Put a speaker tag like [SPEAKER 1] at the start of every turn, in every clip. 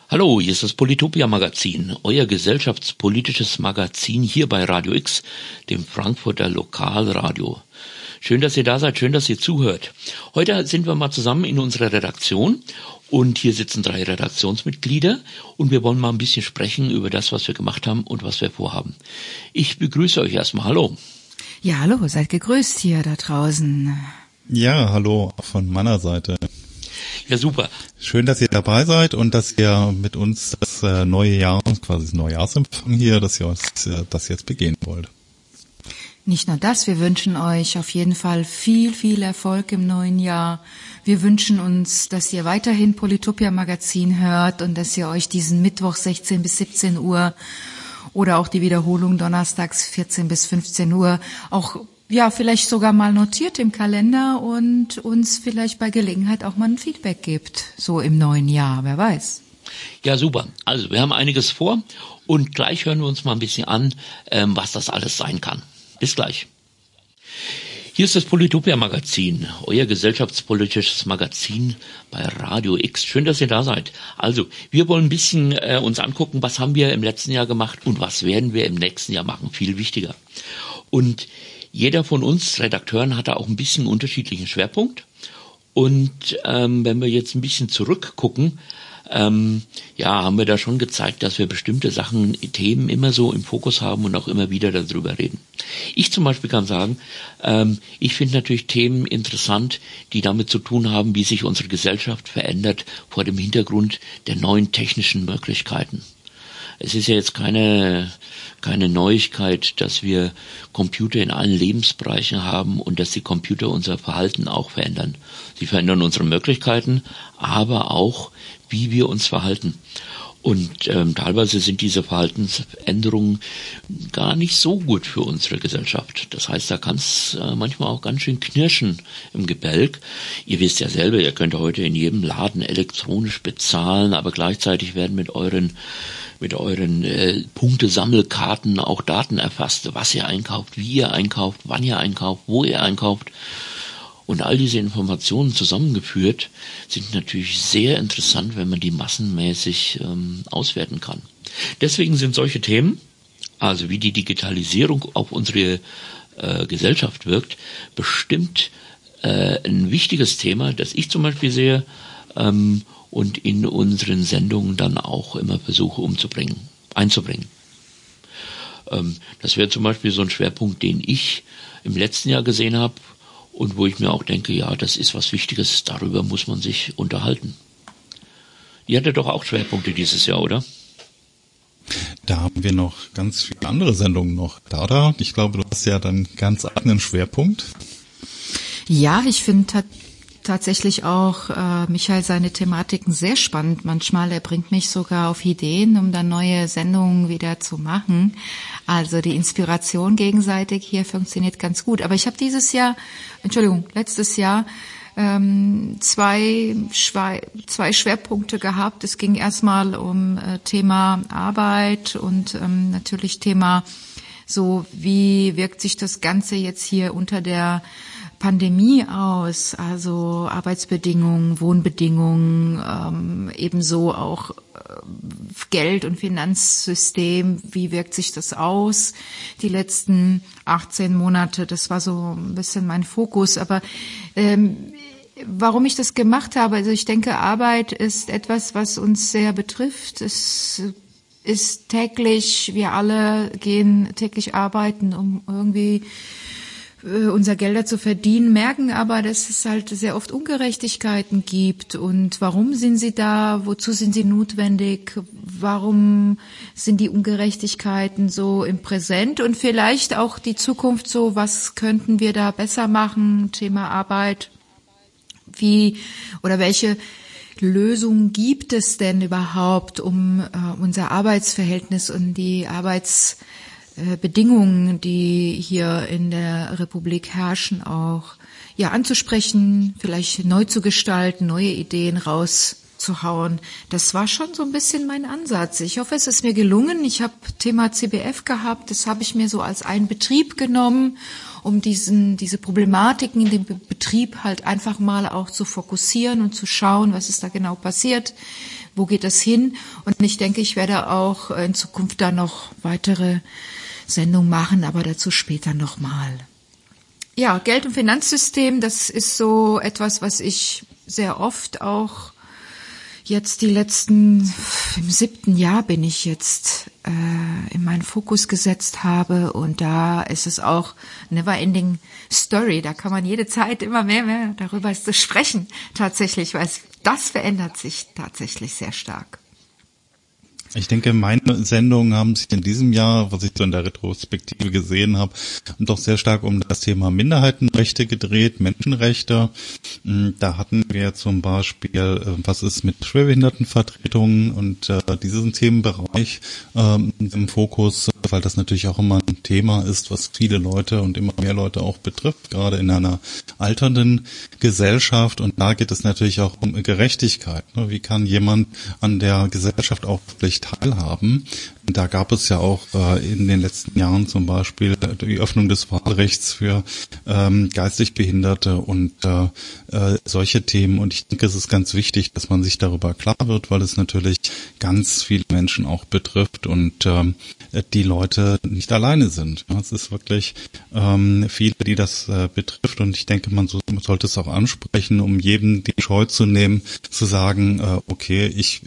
[SPEAKER 1] Hallo, hier ist das Politopia Magazin, euer gesellschaftspolitisches Magazin hier bei Radio X, dem Frankfurter Lokalradio. Schön, dass ihr da seid, schön, dass ihr zuhört. Heute sind wir mal zusammen in unserer Redaktion und hier sitzen 3 Redaktionsmitglieder und wir wollen mal ein bisschen sprechen über das, was wir gemacht haben und was wir vorhaben. Ich begrüße euch erstmal. Hallo.
[SPEAKER 2] Ja, hallo, seid gegrüßt hier da draußen.
[SPEAKER 3] Ja, hallo, auch von meiner Seite.
[SPEAKER 1] Ja, super.
[SPEAKER 3] Schön, dass ihr dabei seid und dass ihr mit uns das neue Jahr, quasi das Neujahrsempfang hier, dass ihr das jetzt begehen wollt.
[SPEAKER 2] Nicht nur das, wir wünschen euch auf jeden Fall viel, viel Erfolg im neuen Jahr. Wir wünschen uns, dass ihr weiterhin Politopia Magazin hört und dass ihr euch diesen Mittwoch 16 bis 17 Uhr oder auch die Wiederholung donnerstags 14 bis 15 Uhr auch vielleicht sogar mal notiert im Kalender und uns vielleicht bei Gelegenheit auch mal ein Feedback gibt, so im neuen Jahr, wer weiß.
[SPEAKER 1] Ja, super. Also wir haben einiges vor und gleich hören wir uns mal ein bisschen an, was das alles sein kann. Bis gleich. Hier ist das Politopia Magazin, euer gesellschaftspolitisches Magazin bei Radio X. Schön, dass ihr da seid. Also, wir wollen ein bisschen uns angucken, was haben wir im letzten Jahr gemacht und was werden wir im nächsten Jahr machen. Viel wichtiger. Und jeder von uns Redakteuren hat da auch ein bisschen unterschiedlichen Schwerpunkt. Und wenn wir jetzt ein bisschen zurückgucken, haben wir da schon gezeigt, dass wir bestimmte Sachen, Themen immer so im Fokus haben und auch immer wieder darüber reden. Ich zum Beispiel kann sagen, ich finde natürlich Themen interessant, die damit zu tun haben, wie sich unsere Gesellschaft verändert vor dem Hintergrund der neuen technischen Möglichkeiten. Es ist ja jetzt keine Neuigkeit, dass wir Computer in allen Lebensbereichen haben und dass die Computer unser Verhalten auch verändern. Sie verändern unsere Möglichkeiten, aber auch, wie wir uns verhalten. Und teilweise sind diese Verhaltensänderungen gar nicht so gut für unsere Gesellschaft. Das heißt, da kann es manchmal auch ganz schön knirschen im Gebälk. Ihr wisst ja selber, ihr könnt heute in jedem Laden elektronisch bezahlen, aber gleichzeitig werden mit euren Punktesammelkarten auch Daten erfasst, was ihr einkauft, wie ihr einkauft, wann ihr einkauft, wo ihr einkauft. Und all diese Informationen zusammengeführt sind natürlich sehr interessant, wenn man die massenmäßig auswerten kann. Deswegen sind solche Themen, also wie die Digitalisierung auf unsere Gesellschaft wirkt, bestimmt ein wichtiges Thema, das ich zum Beispiel sehe und in unseren Sendungen dann auch immer versuche einzubringen. Das wäre zum Beispiel so ein Schwerpunkt, den ich im letzten Jahr gesehen habe, und wo ich mir auch denke, ja, das ist was Wichtiges, darüber muss man sich unterhalten. Ihr hattet doch auch Schwerpunkte dieses Jahr, oder?
[SPEAKER 3] Da haben wir noch ganz viele andere Sendungen noch. Dada, ich glaube, du hast ja dann ganz eigenen Schwerpunkt.
[SPEAKER 2] Ja, ich finde tatsächlich auch Michael seine Thematiken sehr spannend. Manchmal, er bringt mich sogar auf Ideen, um dann neue Sendungen wieder zu machen. Also die Inspiration gegenseitig hier funktioniert ganz gut. Aber ich habe letztes Jahr zwei Schwerpunkte gehabt. Es ging erstmal um Thema Arbeit und natürlich Thema so, wie wirkt sich das Ganze jetzt hier unter der Pandemie aus, also Arbeitsbedingungen, Wohnbedingungen, ebenso auch Geld- und Finanzsystem, wie wirkt sich das aus? Die letzten 18 Monate, das war so ein bisschen mein Fokus, aber warum ich das gemacht habe, also ich denke, Arbeit ist etwas, was uns sehr betrifft. Es ist täglich, wir alle gehen täglich arbeiten, um irgendwie unser Gelder zu verdienen, merken aber, dass es halt sehr oft Ungerechtigkeiten gibt. Und warum sind sie da? Wozu sind sie notwendig? Warum sind die Ungerechtigkeiten so im Präsent? Und vielleicht auch die Zukunft so, was könnten wir da besser machen? Thema Arbeit. Welche Lösungen gibt es denn überhaupt, um unser Arbeitsverhältnis und die Bedingungen, die hier in der Republik herrschen, auch anzusprechen, vielleicht neu zu gestalten, neue Ideen rauszuhauen. Das war schon so ein bisschen mein Ansatz. Ich hoffe, es ist mir gelungen. Ich habe Thema CBF gehabt, das habe ich mir so als einen Betrieb genommen um diese Problematiken in dem Betrieb halt einfach mal auch zu fokussieren und zu schauen, was ist da genau passiert, wo geht das hin. Und ich denke, ich werde auch in Zukunft da noch weitere Sendungen machen, aber dazu später nochmal. Ja, Geld- und Finanzsystem, das ist so etwas, was ich sehr oft auch jetzt im 7. Jahr bin ich jetzt in meinen Fokus gesetzt habe, und da ist es auch never-ending Story. Da kann man jede Zeit immer mehr darüber zu sprechen, tatsächlich, weil das verändert sich tatsächlich sehr stark.
[SPEAKER 3] Ich denke, meine Sendungen haben sich in diesem Jahr, was ich so in der Retrospektive gesehen habe, doch sehr stark um das Thema Minderheitenrechte gedreht, Menschenrechte. Da hatten wir zum Beispiel, was ist mit Schwerbehindertenvertretungen und diesen Themenbereich im Fokus, weil das natürlich auch immer ein Thema ist, was viele Leute und immer mehr Leute auch betrifft, gerade in einer alternden Gesellschaft. Und da geht es natürlich auch um Gerechtigkeit. Wie kann jemand an der Gesellschaft auch wirklich teilhaben? Da gab es ja auch in den letzten Jahren zum Beispiel die Öffnung des Wahlrechts für geistig Behinderte und solche Themen. Und ich denke, es ist ganz wichtig, dass man sich darüber klar wird, weil es natürlich ganz viele Menschen auch betrifft und die Leute nicht alleine sind. Es ist wirklich viele, die das betrifft, und ich denke, man sollte es auch ansprechen, um jedem die Scheu zu nehmen, zu sagen, okay, ich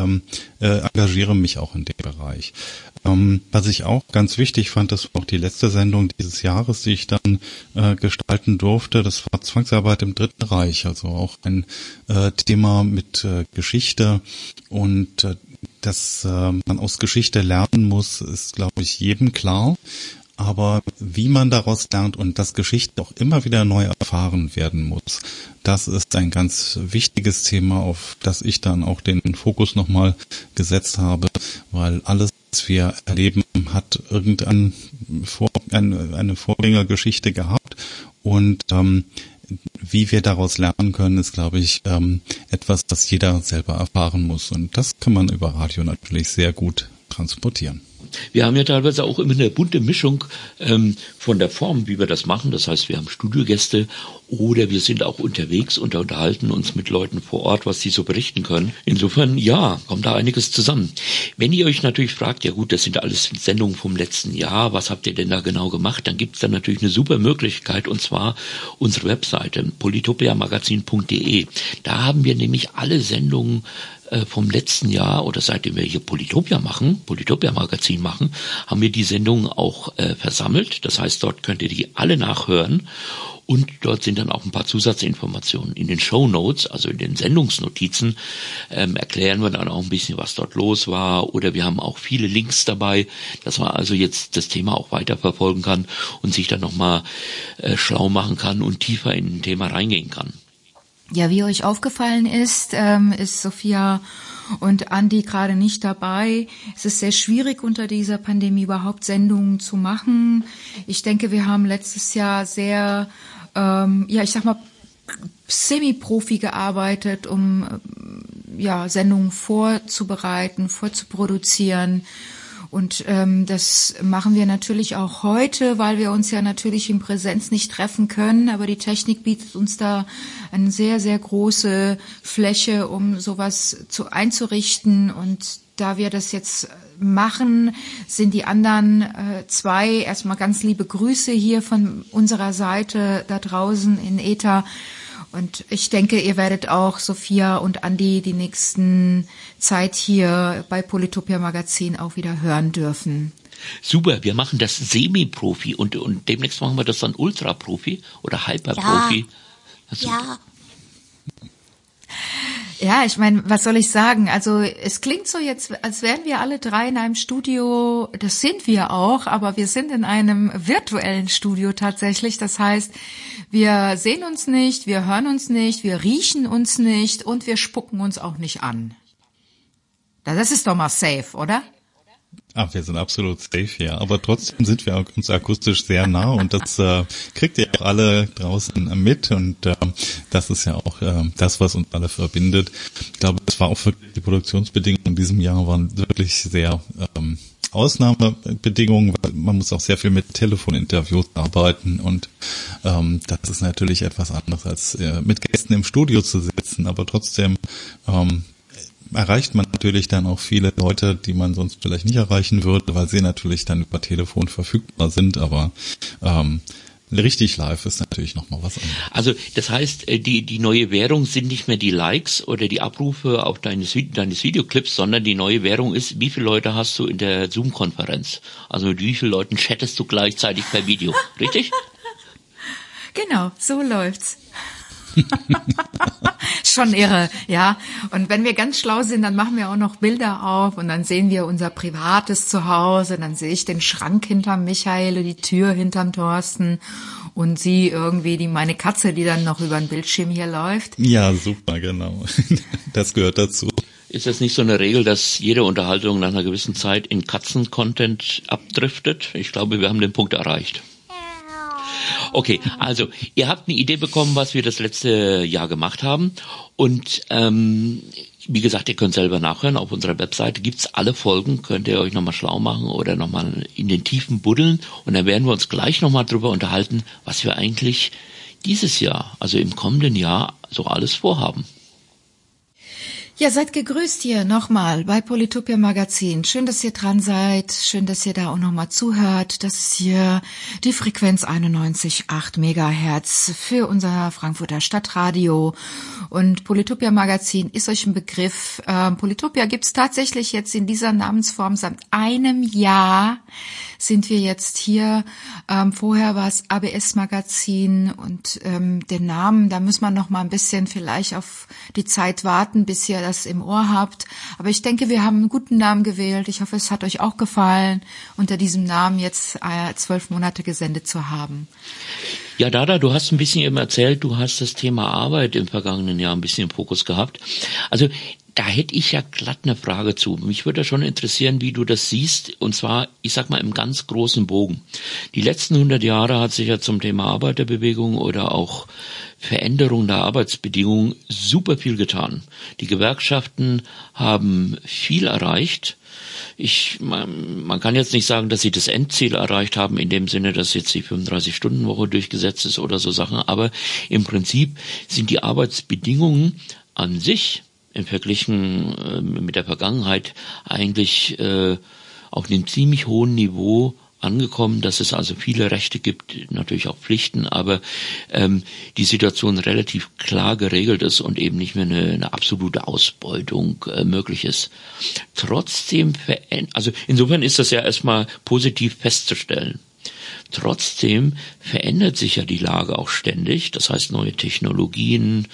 [SPEAKER 3] engagiere mich auch in dem Bereich. Was ich auch ganz wichtig fand, das war auch die letzte Sendung dieses Jahres, die ich dann gestalten durfte, das war Zwangsarbeit im Dritten Reich, also auch ein Thema mit Geschichte, und dass man aus Geschichte lernen muss, ist, glaube ich, jedem klar. Aber wie man daraus lernt und dass Geschichte auch immer wieder neu erfahren werden muss, das ist ein ganz wichtiges Thema, auf das ich dann auch den Fokus nochmal gesetzt habe, weil alles, was wir erleben, hat eine Vorgängergeschichte gehabt, und wie wir daraus lernen können, ist, glaube ich, etwas, das jeder selber erfahren muss, und das kann man über Radio natürlich sehr gut transportieren.
[SPEAKER 1] Wir haben ja teilweise auch immer eine bunte Mischung von der Form, wie wir das machen. Das heißt, wir haben Studiogäste oder wir sind auch unterwegs und unterhalten uns mit Leuten vor Ort, was sie so berichten können. Insofern, ja, kommt da einiges zusammen. Wenn ihr euch natürlich fragt, ja gut, das sind alles Sendungen vom letzten Jahr, was habt ihr denn da genau gemacht? Dann gibt es da natürlich eine super Möglichkeit, und zwar unsere Webseite politopiamagazin.de. Da haben wir nämlich alle Sendungen vom letzten Jahr, oder seitdem wir hier Politopia Magazin machen, haben wir die Sendungen auch versammelt. Das heißt, dort könnt ihr die alle nachhören, und dort sind dann auch ein paar Zusatzinformationen. In den Shownotes, also in den Sendungsnotizen, erklären wir dann auch ein bisschen, was dort los war, oder wir haben auch viele Links dabei, dass man also jetzt das Thema auch weiterverfolgen kann und sich dann nochmal schlau machen kann und tiefer in ein Thema reingehen kann.
[SPEAKER 2] Ja, wie euch aufgefallen ist Sophia und Andi gerade nicht dabei. Es ist sehr schwierig, unter dieser Pandemie überhaupt Sendungen zu machen. Ich denke, wir haben letztes Jahr sehr, semi-profi gearbeitet, um Sendungen vorzubereiten, vorzuproduzieren. Und das machen wir natürlich auch heute, weil wir uns ja natürlich in Präsenz nicht treffen können. Aber die Technik bietet uns da eine sehr, sehr große Fläche, um sowas einzurichten. Und da wir das jetzt machen, sind die anderen zwei erstmal ganz liebe Grüße hier von unserer Seite da draußen in Äther. Und ich denke, ihr werdet auch Sophia und Andi die nächsten Zeit hier bei Politopia Magazin auch wieder hören dürfen.
[SPEAKER 1] Super, wir machen das Semi-Profi und demnächst machen wir das dann Ultra-Profi oder Hyper-Profi.
[SPEAKER 4] Ja.
[SPEAKER 2] Ja, ich meine, was soll ich sagen? Also es klingt so jetzt, als wären wir alle drei in einem Studio. Das sind wir auch, aber wir sind in einem virtuellen Studio tatsächlich. Das heißt, wir sehen uns nicht, wir hören uns nicht, wir riechen uns nicht und wir spucken uns auch nicht an. Das ist doch mal safe, oder?
[SPEAKER 3] Wir sind absolut safe, ja. Aber trotzdem sind wir uns akustisch sehr nah, und das kriegt ihr auch alle draußen mit, und das ist ja auch das, was uns alle verbindet. Ich glaube, es war auch wirklich, die Produktionsbedingungen in diesem Jahr waren wirklich sehr Ausnahmebedingungen, weil man muss auch sehr viel mit Telefoninterviews arbeiten und das ist natürlich etwas anderes als mit Gästen im Studio zu sitzen, aber trotzdem erreicht man natürlich dann auch viele Leute, die man sonst vielleicht nicht erreichen würde, weil sie natürlich dann über Telefon verfügbar sind, aber richtig live ist natürlich nochmal was anderes.
[SPEAKER 1] Also das heißt, die neue Währung sind nicht mehr die Likes oder die Abrufe auf deines Videoclips, sondern die neue Währung ist, wie viele Leute hast du in der Zoom-Konferenz? Also mit wie vielen Leuten chattest du gleichzeitig per Video, richtig?
[SPEAKER 2] Genau, so läuft's. Schon irre, ja. Und wenn wir ganz schlau sind, dann machen wir auch noch Bilder auf und dann sehen wir unser privates Zuhause, dann sehe ich den Schrank hinterm Michael, die Tür hinterm Thorsten und sie irgendwie meine Katze, die dann noch über den Bildschirm hier läuft.
[SPEAKER 3] Ja, super, genau. Das gehört dazu.
[SPEAKER 1] Ist das nicht so eine Regel, dass jede Unterhaltung nach einer gewissen Zeit in Katzen-Content abdriftet? Ich glaube, wir haben den Punkt erreicht. Okay, also ihr habt eine Idee bekommen, was wir das letzte Jahr gemacht haben und wie gesagt, ihr könnt selber nachhören, auf unserer Webseite gibt's alle Folgen, könnt ihr euch nochmal schlau machen oder nochmal in den Tiefen buddeln und dann werden wir uns gleich nochmal drüber unterhalten, was wir eigentlich dieses Jahr, also im kommenden Jahr, so alles vorhaben.
[SPEAKER 2] Ja, seid gegrüßt hier nochmal bei Polytopia Magazin. Schön, dass ihr dran seid. Schön, dass ihr da auch nochmal zuhört. Das ist hier die Frequenz 91,8 Megahertz für unser Frankfurter Stadtradio. Und Polytopia Magazin ist euch ein Begriff. Polytopia gibt's tatsächlich jetzt in dieser Namensform seit einem Jahr. Sind wir jetzt hier. Vorher war es ABS Magazin und den Namen, da muss man noch mal ein bisschen vielleicht auf die Zeit warten, bis ihr das im Ohr habt. Aber ich denke, wir haben einen guten Namen gewählt. Ich hoffe, es hat euch auch gefallen, unter diesem Namen jetzt 12 Monate gesendet zu haben.
[SPEAKER 1] Ja, Dada, du hast ein bisschen eben erzählt, du hast das Thema Arbeit im vergangenen Jahr ein bisschen im Fokus gehabt. Also da hätte ich ja glatt eine Frage zu. Mich würde schon interessieren, wie du das siehst, und zwar, ich sag mal, im ganz großen Bogen. Die letzten 100 Jahre hat sich ja zum Thema Arbeiterbewegung oder auch Veränderung der Arbeitsbedingungen super viel getan. Die Gewerkschaften haben viel erreicht. Man kann jetzt nicht sagen, dass sie das Endziel erreicht haben, in dem Sinne, dass jetzt die 35-Stunden-Woche durchgesetzt ist oder so Sachen, aber im Prinzip sind die Arbeitsbedingungen an sich im Verglichen mit der Vergangenheit eigentlich auf einem ziemlich hohen Niveau angekommen, dass es also viele Rechte gibt, natürlich auch Pflichten, aber die Situation relativ klar geregelt ist und eben nicht mehr eine absolute Ausbeutung möglich ist. Trotzdem, also insofern ist das ja erstmal positiv festzustellen. Trotzdem verändert sich ja die Lage auch ständig, das heißt neue Technologien,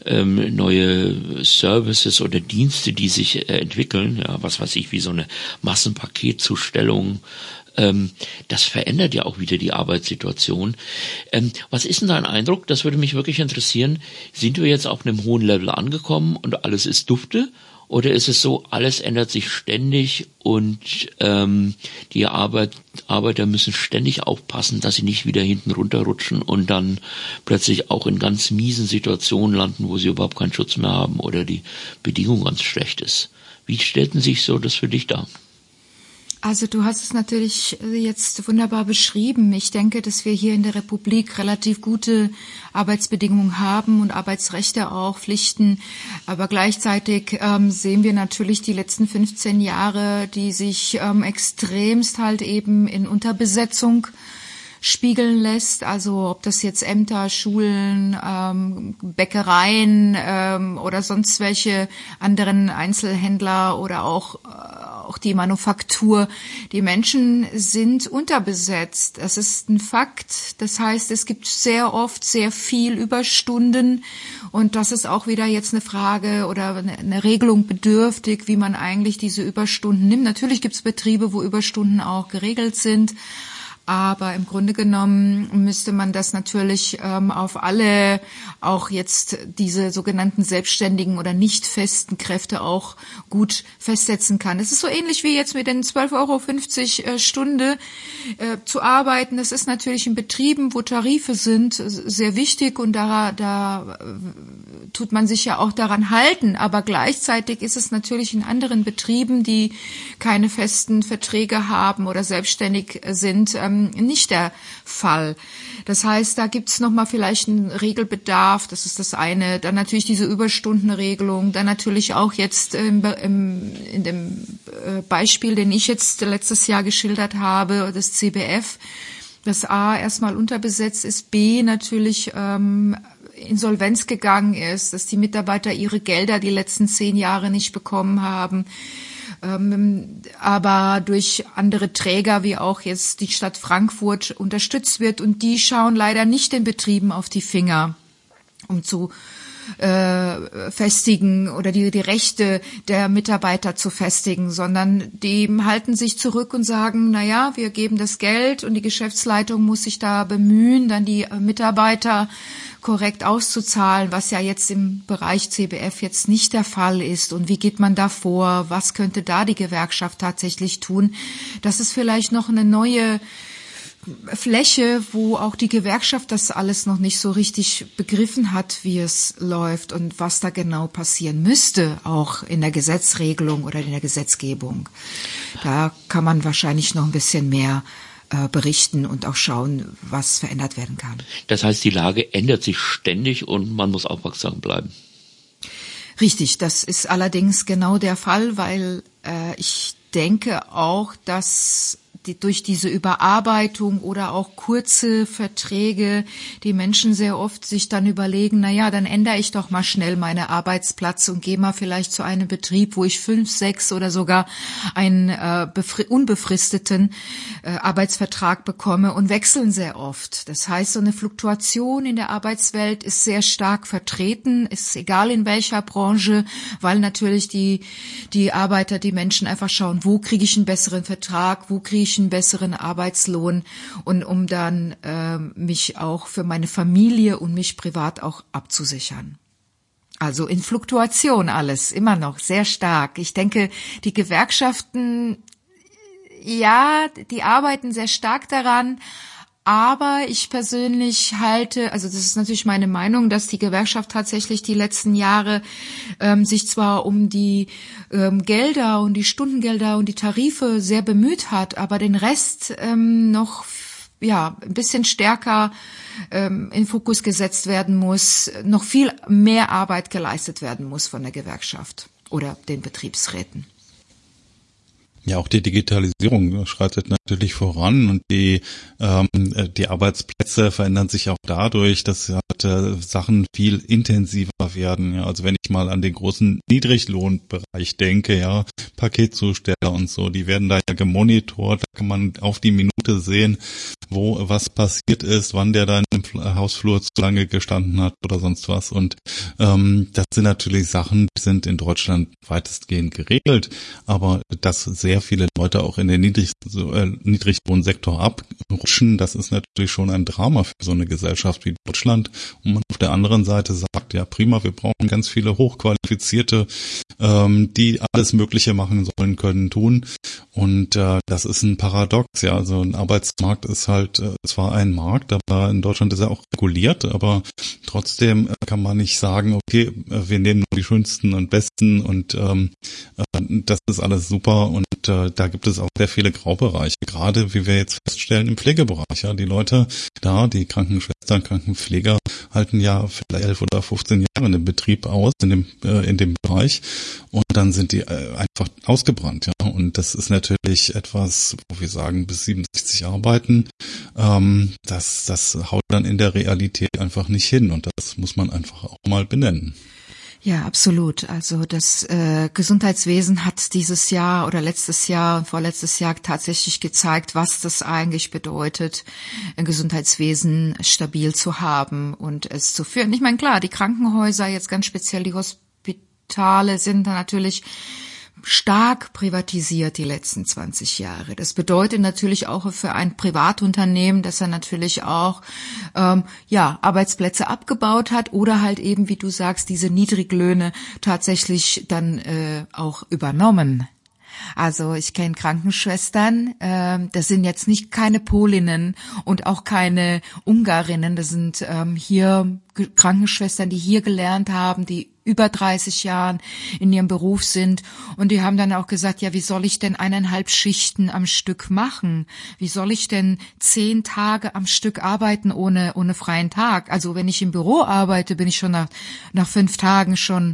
[SPEAKER 1] neue Services oder Dienste, die sich entwickeln, ja, was weiß ich, wie so eine Massenpaketzustellung, das verändert ja auch wieder die Arbeitssituation. Was ist denn dein Eindruck? Das würde mich wirklich interessieren. Sind wir jetzt auf einem hohen Level angekommen und alles ist dufte? Oder ist es so, alles ändert sich ständig und die Arbeiter müssen ständig aufpassen, dass sie nicht wieder hinten runterrutschen und dann plötzlich auch in ganz miesen Situationen landen, wo sie überhaupt keinen Schutz mehr haben oder die Bedingung ganz schlecht ist. Wie stellten sich so das für dich dar?
[SPEAKER 2] Also du hast es natürlich jetzt wunderbar beschrieben. Ich denke, dass wir hier in der Republik relativ gute Arbeitsbedingungen haben und Arbeitsrechte auch, Pflichten. Aber gleichzeitig sehen wir natürlich die letzten 15 Jahre, die sich extremst halt eben in Unterbesetzung spiegeln lässt, also ob das jetzt Ämter, Schulen, Bäckereien oder sonst welche anderen Einzelhändler oder auch die Manufaktur. Die Menschen sind unterbesetzt. Das ist ein Fakt. Das heißt, es gibt sehr oft sehr viel Überstunden und das ist auch wieder jetzt eine Frage oder eine Regelung bedürftig, wie man eigentlich diese Überstunden nimmt. Natürlich gibt es Betriebe, wo Überstunden auch geregelt sind. Aber im Grunde genommen müsste man das natürlich auf alle, auch jetzt diese sogenannten selbstständigen oder nicht festen Kräfte auch gut festsetzen kann. Es ist so ähnlich wie jetzt mit den 12,50 € Stunde zu arbeiten. Das ist natürlich in Betrieben, wo Tarife sind, sehr wichtig und da tut man sich ja auch daran halten. Aber gleichzeitig ist es natürlich in anderen Betrieben, die keine festen Verträge haben oder selbstständig sind, nicht der Fall. Das heißt, da gibt's noch mal vielleicht einen Regelbedarf, das ist das eine. Dann natürlich diese Überstundenregelung, dann natürlich auch jetzt in dem Beispiel, den ich jetzt letztes Jahr geschildert habe, das CBF, das A erstmal unterbesetzt ist, B natürlich Insolvenz gegangen ist, dass die Mitarbeiter ihre Gelder die letzten 10 Jahre nicht bekommen haben, aber durch andere Träger wie auch jetzt die Stadt Frankfurt unterstützt wird und die schauen leider nicht den Betrieben auf die Finger, um zu festigen oder die Rechte der Mitarbeiter zu festigen, sondern die halten sich zurück und sagen, na ja, wir geben das Geld und die Geschäftsleitung muss sich da bemühen, dann die Mitarbeiter korrekt auszuzahlen, was ja jetzt im Bereich CBF jetzt nicht der Fall ist. Und wie geht man da vor? Was könnte da die Gewerkschaft tatsächlich tun? Das ist vielleicht noch eine neue Fläche, wo auch die Gewerkschaft das alles noch nicht so richtig begriffen hat, wie es läuft und was da genau passieren müsste, auch in der Gesetzregelung oder in der Gesetzgebung. Da kann man wahrscheinlich noch ein bisschen mehr berichten und auch schauen, was verändert werden kann.
[SPEAKER 1] Das heißt, die Lage ändert sich ständig und man muss aufmerksam bleiben.
[SPEAKER 2] Richtig, das ist allerdings genau der Fall, weil ich denke auch, dass durch diese Überarbeitung oder auch kurze Verträge die Menschen sehr oft sich dann überlegen, na ja, dann ändere ich doch mal schnell meinen Arbeitsplatz und gehe mal vielleicht zu einem Betrieb, wo ich 5, 6 oder sogar einen unbefristeten Arbeitsvertrag bekomme und wechseln sehr oft. Das heißt, so eine Fluktuation in der Arbeitswelt ist sehr stark vertreten, ist egal in welcher Branche, weil natürlich die Arbeiter, die Menschen einfach schauen, wo kriege ich einen besseren Vertrag, wo kriege ich einen besseren Arbeitslohn und um dann mich auch für meine Familie und mich privat auch abzusichern. Also in Fluktuation alles, immer noch sehr stark. Ich denke, die Gewerkschaften, ja, die arbeiten sehr stark daran, aber ich persönlich halte, also das ist natürlich meine Meinung, dass die Gewerkschaft tatsächlich die letzten Jahre sich zwar um die Gelder und die Stundengelder und die Tarife sehr bemüht hat, aber den Rest noch ein bisschen stärker in Fokus gesetzt werden muss, noch viel mehr Arbeit geleistet werden muss von der Gewerkschaft oder den Betriebsräten.
[SPEAKER 3] Ja, auch die Digitalisierung schreitet natürlich voran und die Arbeitsplätze verändern sich auch dadurch, dass Sachen viel intensiver werden. Ja, also wenn ich mal an den großen Niedriglohnbereich denke, ja, Paketzusteller und so, die werden da ja gemonitort, da kann man auf die Minute sehen, wo was passiert ist, wann der da im Hausflur zu lange gestanden hat oder sonst was. Und das sind natürlich Sachen, die sind in Deutschland weitestgehend geregelt, aber dass sehr viele Leute auch in den Niedriglohnsektor abrutschen, das ist natürlich schon ein Drama für so eine Gesellschaft wie Deutschland. Und man auf der anderen Seite sagt, ja prima, wir brauchen ganz viele Hochqualifizierte, die alles Mögliche machen sollen, können, tun. Und das ist ein Paradox, ja. Also ein Arbeitsmarkt ist halt zwar ein Markt, aber in Deutschland ist er auch reguliert, aber trotzdem kann man nicht sagen, okay, wir nehmen nur die schönsten und besten und das ist alles super und da gibt es auch sehr viele Graubereiche, gerade wie wir jetzt feststellen im Pflegebereich. Ja, die Leute da, die Krankenschwestern, Krankenpfleger halten ja vielleicht 11 oder 15 Jahre in dem Betrieb aus, in dem Bereich und dann sind die einfach ausgebrannt. Ja, und das ist natürlich etwas, wo wir sagen, bis 67 arbeiten, das haut dann in der Realität einfach nicht hin und das muss man einfach auch mal benennen.
[SPEAKER 2] Ja, absolut. Also das Gesundheitswesen hat dieses Jahr oder letztes Jahr und vorletztes Jahr tatsächlich gezeigt, was das eigentlich bedeutet, ein Gesundheitswesen stabil zu haben und es zu führen. Ich meine, klar, die Krankenhäuser, jetzt ganz speziell die Hospitale, sind da natürlich stark privatisiert die letzten 20 Jahre. Das bedeutet natürlich auch für ein Privatunternehmen, dass er natürlich auch Arbeitsplätze abgebaut hat oder halt eben, wie du sagst, diese Niedriglöhne tatsächlich dann auch übernommen. Also ich kenne Krankenschwestern, das sind jetzt nicht keine Polinnen und auch keine Ungarinnen, das sind hier Krankenschwestern, die hier gelernt haben, die über 30 Jahren in ihrem Beruf sind und die haben dann auch gesagt, ja, wie soll ich denn 1,5 Schichten am Stück machen? Wie soll ich denn 10 Tage am Stück arbeiten ohne freien Tag? Also wenn ich im Büro arbeite, bin ich schon nach 5 Tagen schon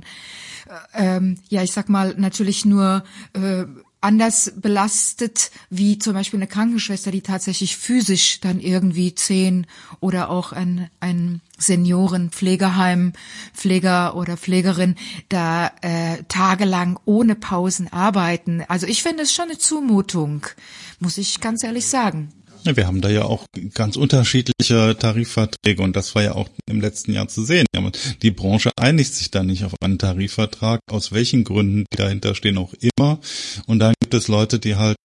[SPEAKER 2] ich sag mal, natürlich nur anders belastet wie zum Beispiel eine Krankenschwester, die tatsächlich physisch dann irgendwie 10 oder auch ein Seniorenpflegeheim, Pfleger oder Pflegerin da tagelang ohne Pausen arbeiten. Also ich finde es schon eine Zumutung, muss ich ganz ehrlich sagen.
[SPEAKER 3] Ja, wir haben da ja auch ganz unterschiedliche Tarifverträge und das war ja auch im letzten Jahr zu sehen. Ja, die Branche einigt sich da nicht auf einen Tarifvertrag, aus welchen Gründen die dahinter stehen auch immer. Und dann gibt es Leute, die halt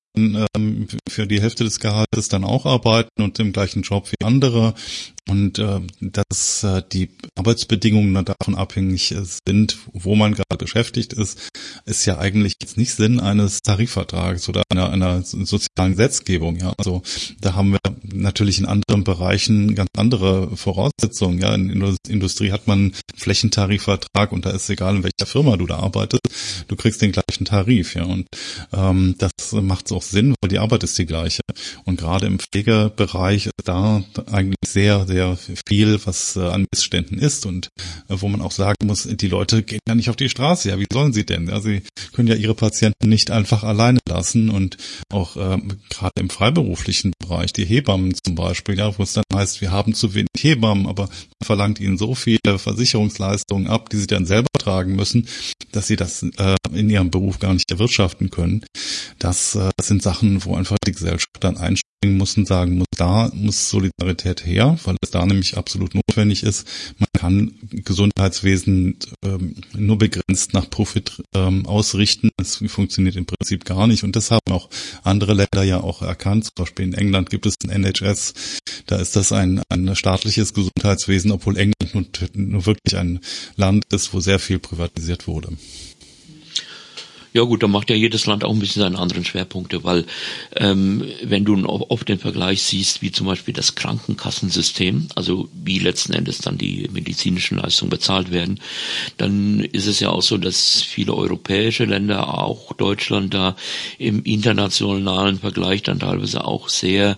[SPEAKER 3] für die Hälfte des Gehaltes dann auch arbeiten und im gleichen Job wie andere. Und dass die Arbeitsbedingungen davon abhängig sind, wo man gerade beschäftigt ist ja eigentlich jetzt nicht Sinn eines Tarifvertrags oder einer sozialen Gesetzgebung. Ja, also da haben wir natürlich in anderen Bereichen ganz andere Voraussetzungen. Ja, in der Industrie hat man einen Flächentarifvertrag und da ist egal, in welcher Firma du da arbeitest, du kriegst den gleichen Tarif. Ja, und das macht auch Sinn, weil die Arbeit ist die gleiche. Und gerade im Pflegebereich ist da eigentlich sehr, sehr viel, was an Missständen ist und wo man auch sagen muss, die Leute gehen ja nicht auf die Straße. Ja, wie sollen sie denn? Ja, sie können ja ihre Patienten nicht einfach alleine lassen und auch gerade im freiberuflichen Bereich, die Hebammen zum Beispiel, ja, wo es dann heißt, wir haben zu wenig Hebammen, aber man verlangt ihnen so viele Versicherungsleistungen ab, die sie dann selber tragen müssen, dass sie das in ihrem Beruf gar nicht erwirtschaften können. Das sind Sachen, wo einfach die Gesellschaft dann einsteigen muss und sagen muss, da muss Solidarität her, weil es da nämlich absolut notwendig ist. Man kann Gesundheitswesen nur begrenzt nach Profit ausrichten. Das funktioniert im Prinzip gar nicht und das haben auch andere Länder ja auch erkannt. Zum Beispiel in England gibt es ein NHS, da ist das ein staatliches Gesundheitswesen, obwohl England nur wirklich ein Land ist, wo sehr viel privatisiert wurde.
[SPEAKER 1] Ja gut, da macht ja jedes Land auch ein bisschen seine anderen Schwerpunkte, weil wenn du oft den Vergleich siehst, wie zum Beispiel das Krankenkassensystem, also wie letzten Endes dann die medizinischen Leistungen bezahlt werden, dann ist es ja auch so, dass viele europäische Länder, auch Deutschland, da im internationalen Vergleich dann teilweise auch sehr,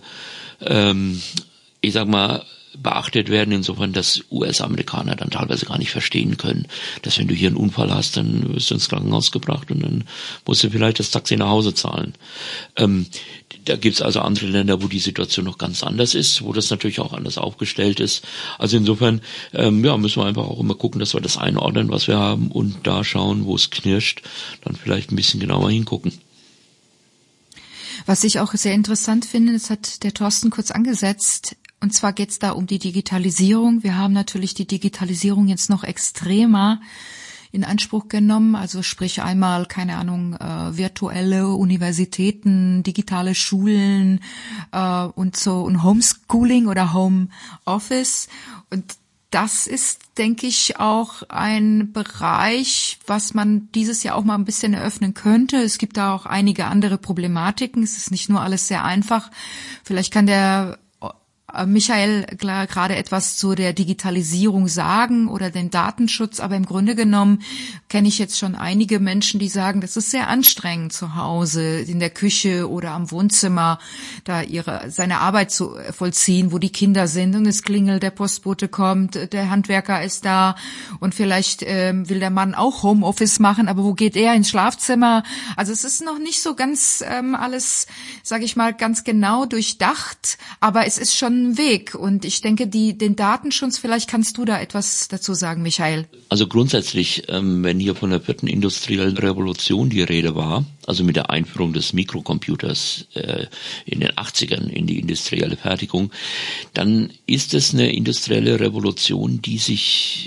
[SPEAKER 1] beachtet werden, insofern, dass US-Amerikaner dann teilweise gar nicht verstehen können, dass wenn du hier einen Unfall hast, dann wirst du ins Krankenhaus gebracht und dann musst du vielleicht das Taxi nach Hause zahlen. Da gibt's also andere Länder, wo die Situation noch ganz anders ist, wo das natürlich auch anders aufgestellt ist. Also insofern müssen wir einfach auch immer gucken, dass wir das einordnen, was wir haben und da schauen, wo es knirscht, dann vielleicht ein bisschen genauer hingucken.
[SPEAKER 2] Was ich auch sehr interessant finde, das hat der Thorsten kurz angesetzt, und zwar geht es da um die Digitalisierung. Wir haben natürlich die Digitalisierung jetzt noch extremer in Anspruch genommen. Also sprich einmal, keine Ahnung, virtuelle Universitäten, digitale Schulen und so und Homeschooling oder Homeoffice. Und das ist, denke ich, auch ein Bereich, was man dieses Jahr auch mal ein bisschen eröffnen könnte. Es gibt da auch einige andere Problematiken. Es ist nicht nur alles sehr einfach. Vielleicht kann der Michael gerade etwas zu der Digitalisierung sagen oder dem Datenschutz, aber im Grunde genommen kenne ich jetzt schon einige Menschen, die sagen, das ist sehr anstrengend zu Hause, in der Küche oder am Wohnzimmer, da seine Arbeit zu vollziehen, wo die Kinder sind und es klingelt, der Postbote kommt, der Handwerker ist da und vielleicht will der Mann auch Homeoffice machen, aber wo geht er? Ins Schlafzimmer? Also es ist noch nicht so ganz alles, sage ich mal, ganz genau durchdacht, aber es ist schon Weg. Und ich denke, den Datenschutz, vielleicht kannst du da etwas dazu sagen, Michael.
[SPEAKER 1] Also grundsätzlich, wenn hier von der 4. industriellen Revolution die Rede war, also mit der Einführung des Mikrocomputers in den 80ern in die industrielle Fertigung, dann ist es eine industrielle Revolution, die sich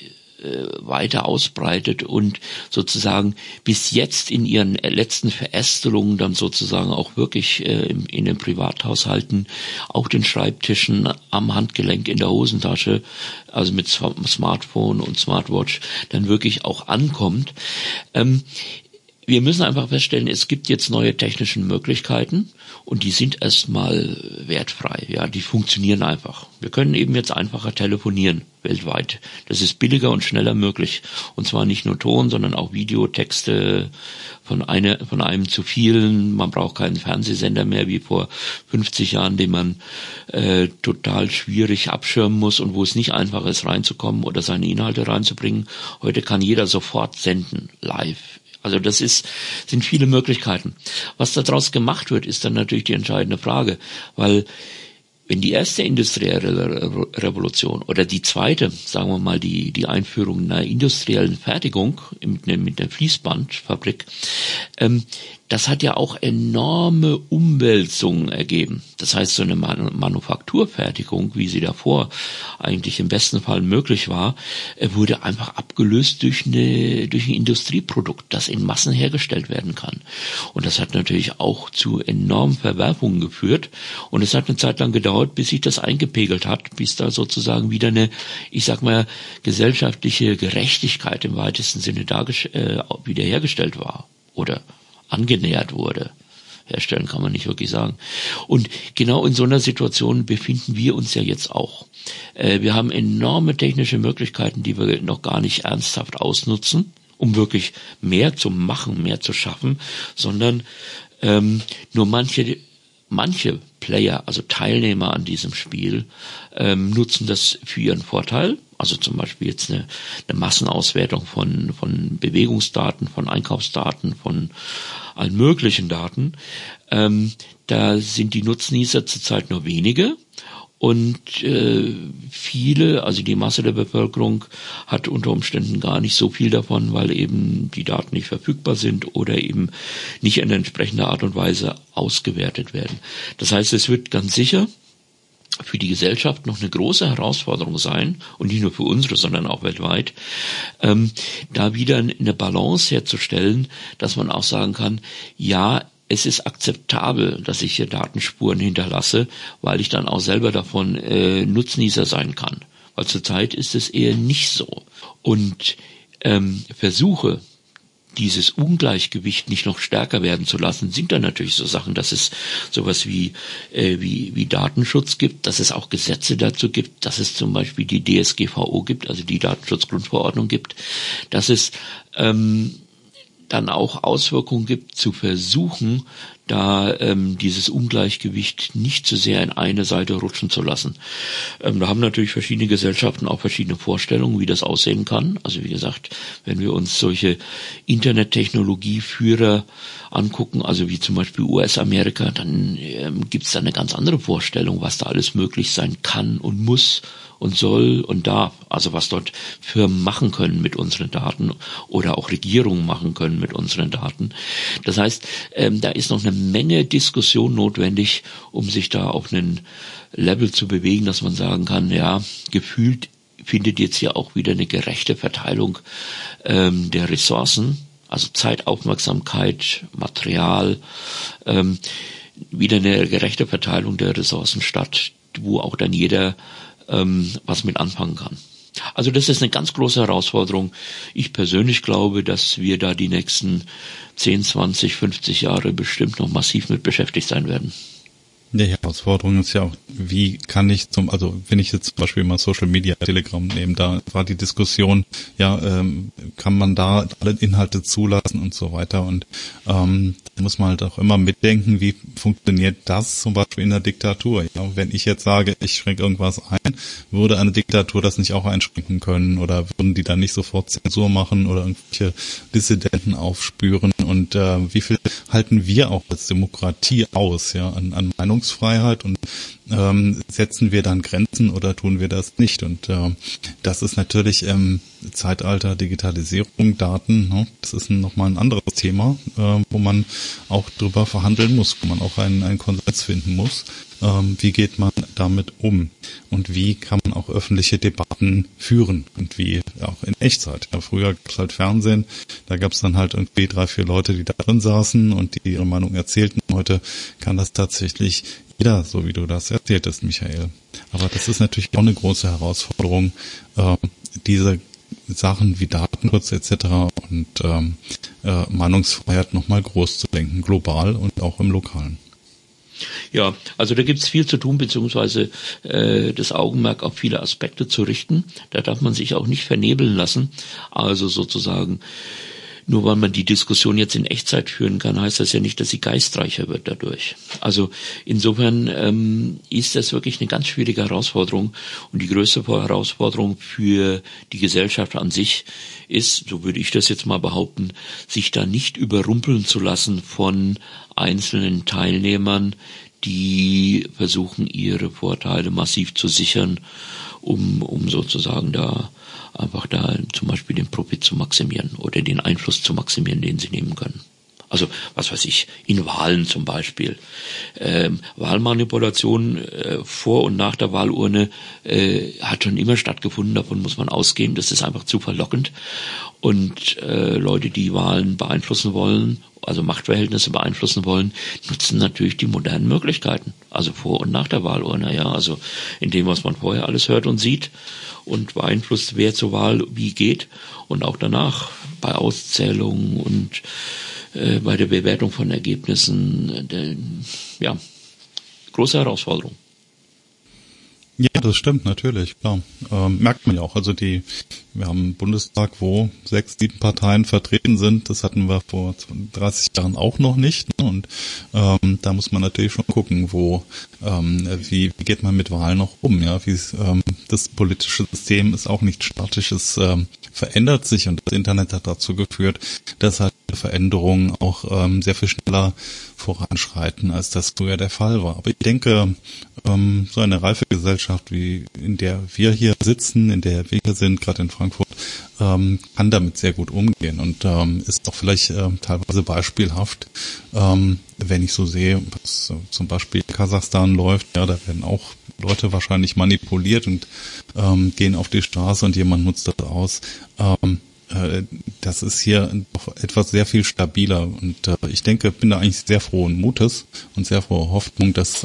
[SPEAKER 1] weiter ausbreitet und sozusagen bis jetzt in ihren letzten Verästelungen dann sozusagen auch wirklich in den Privathaushalten, auch den Schreibtischen am Handgelenk in der Hosentasche, also mit Smartphone und Smartwatch, dann wirklich auch ankommt. Wir müssen einfach feststellen, es gibt jetzt neue technische Möglichkeiten und die sind erstmal wertfrei. Ja, die funktionieren einfach. Wir können eben jetzt einfacher telefonieren weltweit. Das ist billiger und schneller möglich. Und zwar nicht nur Ton, sondern auch Video, Texte von einem zu vielen. Man braucht keinen Fernsehsender mehr wie vor 50 Jahren, den man total schwierig abschirmen muss und wo es nicht einfach ist, reinzukommen oder seine Inhalte reinzubringen. Heute kann jeder sofort senden, live. Also das sind viele Möglichkeiten. Was daraus gemacht wird, ist dann natürlich die entscheidende Frage, weil wenn die erste industrielle Revolution oder die zweite, sagen wir mal die Einführung einer industriellen Fertigung mit der Fließbandfabrik, das hat ja auch enorme Umwälzungen ergeben. Das heißt, so eine Manufakturfertigung, wie sie davor eigentlich im besten Fall möglich war, wurde einfach abgelöst durch ein Industrieprodukt, das in Massen hergestellt werden kann. Und das hat natürlich auch zu enormen Verwerfungen geführt. Und es hat eine Zeit lang gedauert, bis sich das eingepegelt hat, bis da sozusagen wieder eine, ich sag mal, gesellschaftliche Gerechtigkeit im weitesten Sinne wiederhergestellt war oder angenähert wurde. Herstellen kann man nicht wirklich sagen. Und genau in so einer Situation befinden wir uns ja jetzt auch. Wir haben enorme technische Möglichkeiten, die wir noch gar nicht ernsthaft ausnutzen, um wirklich mehr zu machen, mehr zu schaffen, sondern nur manche Player, also Teilnehmer an diesem Spiel, nutzen das für ihren Vorteil. Also zum Beispiel jetzt eine Massenauswertung von Bewegungsdaten, von Einkaufsdaten, von allen möglichen Daten. Da sind die Nutznießer zurzeit nur wenige. Und viele, also die Masse der Bevölkerung, hat unter Umständen gar nicht so viel davon, weil eben die Daten nicht verfügbar sind oder eben nicht in entsprechender Art und Weise ausgewertet werden. Das heißt, es wird ganz sicher für die Gesellschaft noch eine große Herausforderung sein, und nicht nur für unsere, sondern auch weltweit, da wieder eine Balance herzustellen, dass man auch sagen kann, ja, es ist akzeptabel, dass ich hier Datenspuren hinterlasse, weil ich dann auch selber davon Nutznießer sein kann. Weil zurzeit ist es eher nicht so. Und Versuche, dieses Ungleichgewicht nicht noch stärker werden zu lassen, sind dann natürlich so Sachen, dass es sowas wie Datenschutz gibt, dass es auch Gesetze dazu gibt, dass es zum Beispiel die DSGVO gibt, also die Datenschutzgrundverordnung gibt, dass es dann auch Auswirkungen gibt, zu versuchen, da dieses Ungleichgewicht nicht zu sehr in eine Seite rutschen zu lassen. Da haben natürlich verschiedene Gesellschaften auch verschiedene Vorstellungen, wie das aussehen kann. Also wie gesagt, wenn wir uns solche Internettechnologieführer angucken, also wie zum Beispiel US-Amerika, dann gibt's da eine ganz andere Vorstellung, was da alles möglich sein kann und muss und soll und darf, also was dort Firmen machen können mit unseren Daten oder auch Regierungen machen können mit unseren Daten. Das heißt, da ist noch eine Menge Diskussion notwendig, um sich da auf einen Level zu bewegen, dass man sagen kann, ja, gefühlt findet jetzt hier auch wieder eine gerechte Verteilung der Ressourcen, also Zeit, Aufmerksamkeit, Material, wieder eine gerechte Verteilung der Ressourcen statt, wo auch dann jeder was mit anfangen kann. Also das ist eine ganz große Herausforderung. Ich persönlich glaube, dass wir da die nächsten 10, 20, 50 Jahre bestimmt noch massiv mit beschäftigt sein werden.
[SPEAKER 3] Die Herausforderung ist ja auch, wie kann ich wenn ich jetzt zum Beispiel mal Social Media, Telegram nehme, da war die Diskussion, kann man da alle Inhalte zulassen und so weiter, und da muss man halt auch immer mitdenken, wie funktioniert das zum Beispiel in der Diktatur. Ja, wenn ich jetzt sage, ich schränke irgendwas ein, würde eine Diktatur das nicht auch einschränken können, oder würden die dann nicht sofort Zensur machen oder irgendwelche Dissidenten aufspüren, und wie viel halten wir auch als Demokratie aus, ja, an Meinungsfreiheit, und setzen wir dann Grenzen oder tun wir das nicht? Und das ist natürlich im Zeitalter Digitalisierung, Daten, ne? Das ist nochmal ein anderes Thema, wo man auch drüber verhandeln muss, wo man auch einen Konsens finden muss. Wie geht man damit um? Und wie kann man auch öffentliche Debatten führen? Und wie auch in Echtzeit. Ja, früher gab es halt Fernsehen, da gab es dann halt irgendwie 3, 4 Leute, die da drin saßen und die ihre Meinung erzählten. Heute kann das tatsächlich jeder, so wie du das erzählt hast, Michael. Aber das ist natürlich auch eine große Herausforderung, diese Sachen wie Datenschutz etc. und Meinungsfreiheit nochmal groß zu denken, global und auch im Lokalen.
[SPEAKER 1] Ja, also da gibt's viel zu tun, beziehungsweise das Augenmerk auf viele Aspekte zu richten. Da darf man sich auch nicht vernebeln lassen. Also sozusagen, nur weil man die Diskussion jetzt in Echtzeit führen kann, heißt das ja nicht, dass sie geistreicher wird dadurch. Also insofern ist das wirklich eine ganz schwierige Herausforderung. Und die größte Herausforderung für die Gesellschaft an sich ist, so würde ich das jetzt mal behaupten, sich da nicht überrumpeln zu lassen von einzelnen Teilnehmern, die versuchen, ihre Vorteile massiv zu sichern, um sozusagen da zum Beispiel den Profit zu maximieren oder den Einfluss zu maximieren, den sie nehmen können. Also, was weiß ich, in Wahlen zum Beispiel. Wahlmanipulation vor und nach der Wahlurne hat schon immer stattgefunden, davon muss man ausgehen, das ist einfach zu verlockend. Und Leute, die Wahlen beeinflussen wollen, also Machtverhältnisse beeinflussen wollen, nutzen natürlich die modernen Möglichkeiten. Also vor und nach der Wahlurne, ja, also in dem, was man vorher alles hört und sieht und beeinflusst, wer zur Wahl wie geht und auch danach bei Auszählungen und bei der Bewertung von Ergebnissen, ja, große Herausforderung.
[SPEAKER 3] Ja, das stimmt, natürlich, klar. Merkt man ja auch. Also wir haben einen Bundestag, wo 6, 7 Parteien vertreten sind. Das hatten wir vor 30 Jahren auch noch nicht. Ne? Und da muss man natürlich schon gucken, wie geht man mit Wahlen noch um? Ja, das politische System ist auch nicht statisch, es verändert sich und das Internet hat dazu geführt, dass halt Veränderungen auch sehr viel schneller voranschreiten, als das früher der Fall war. Aber ich denke, so eine reife Gesellschaft, wie in der wir hier sitzen, in der wir hier sind, gerade in Frankfurt, kann damit sehr gut umgehen und ist auch vielleicht teilweise beispielhaft, wenn ich so sehe, was zum Beispiel in Kasachstan läuft, ja, da werden auch Leute wahrscheinlich manipuliert und gehen auf die Straße und jemand nutzt das aus. Das ist hier doch etwas sehr viel stabiler und ich denke, bin da eigentlich sehr frohen Mutes und sehr froher Hoffnung, dass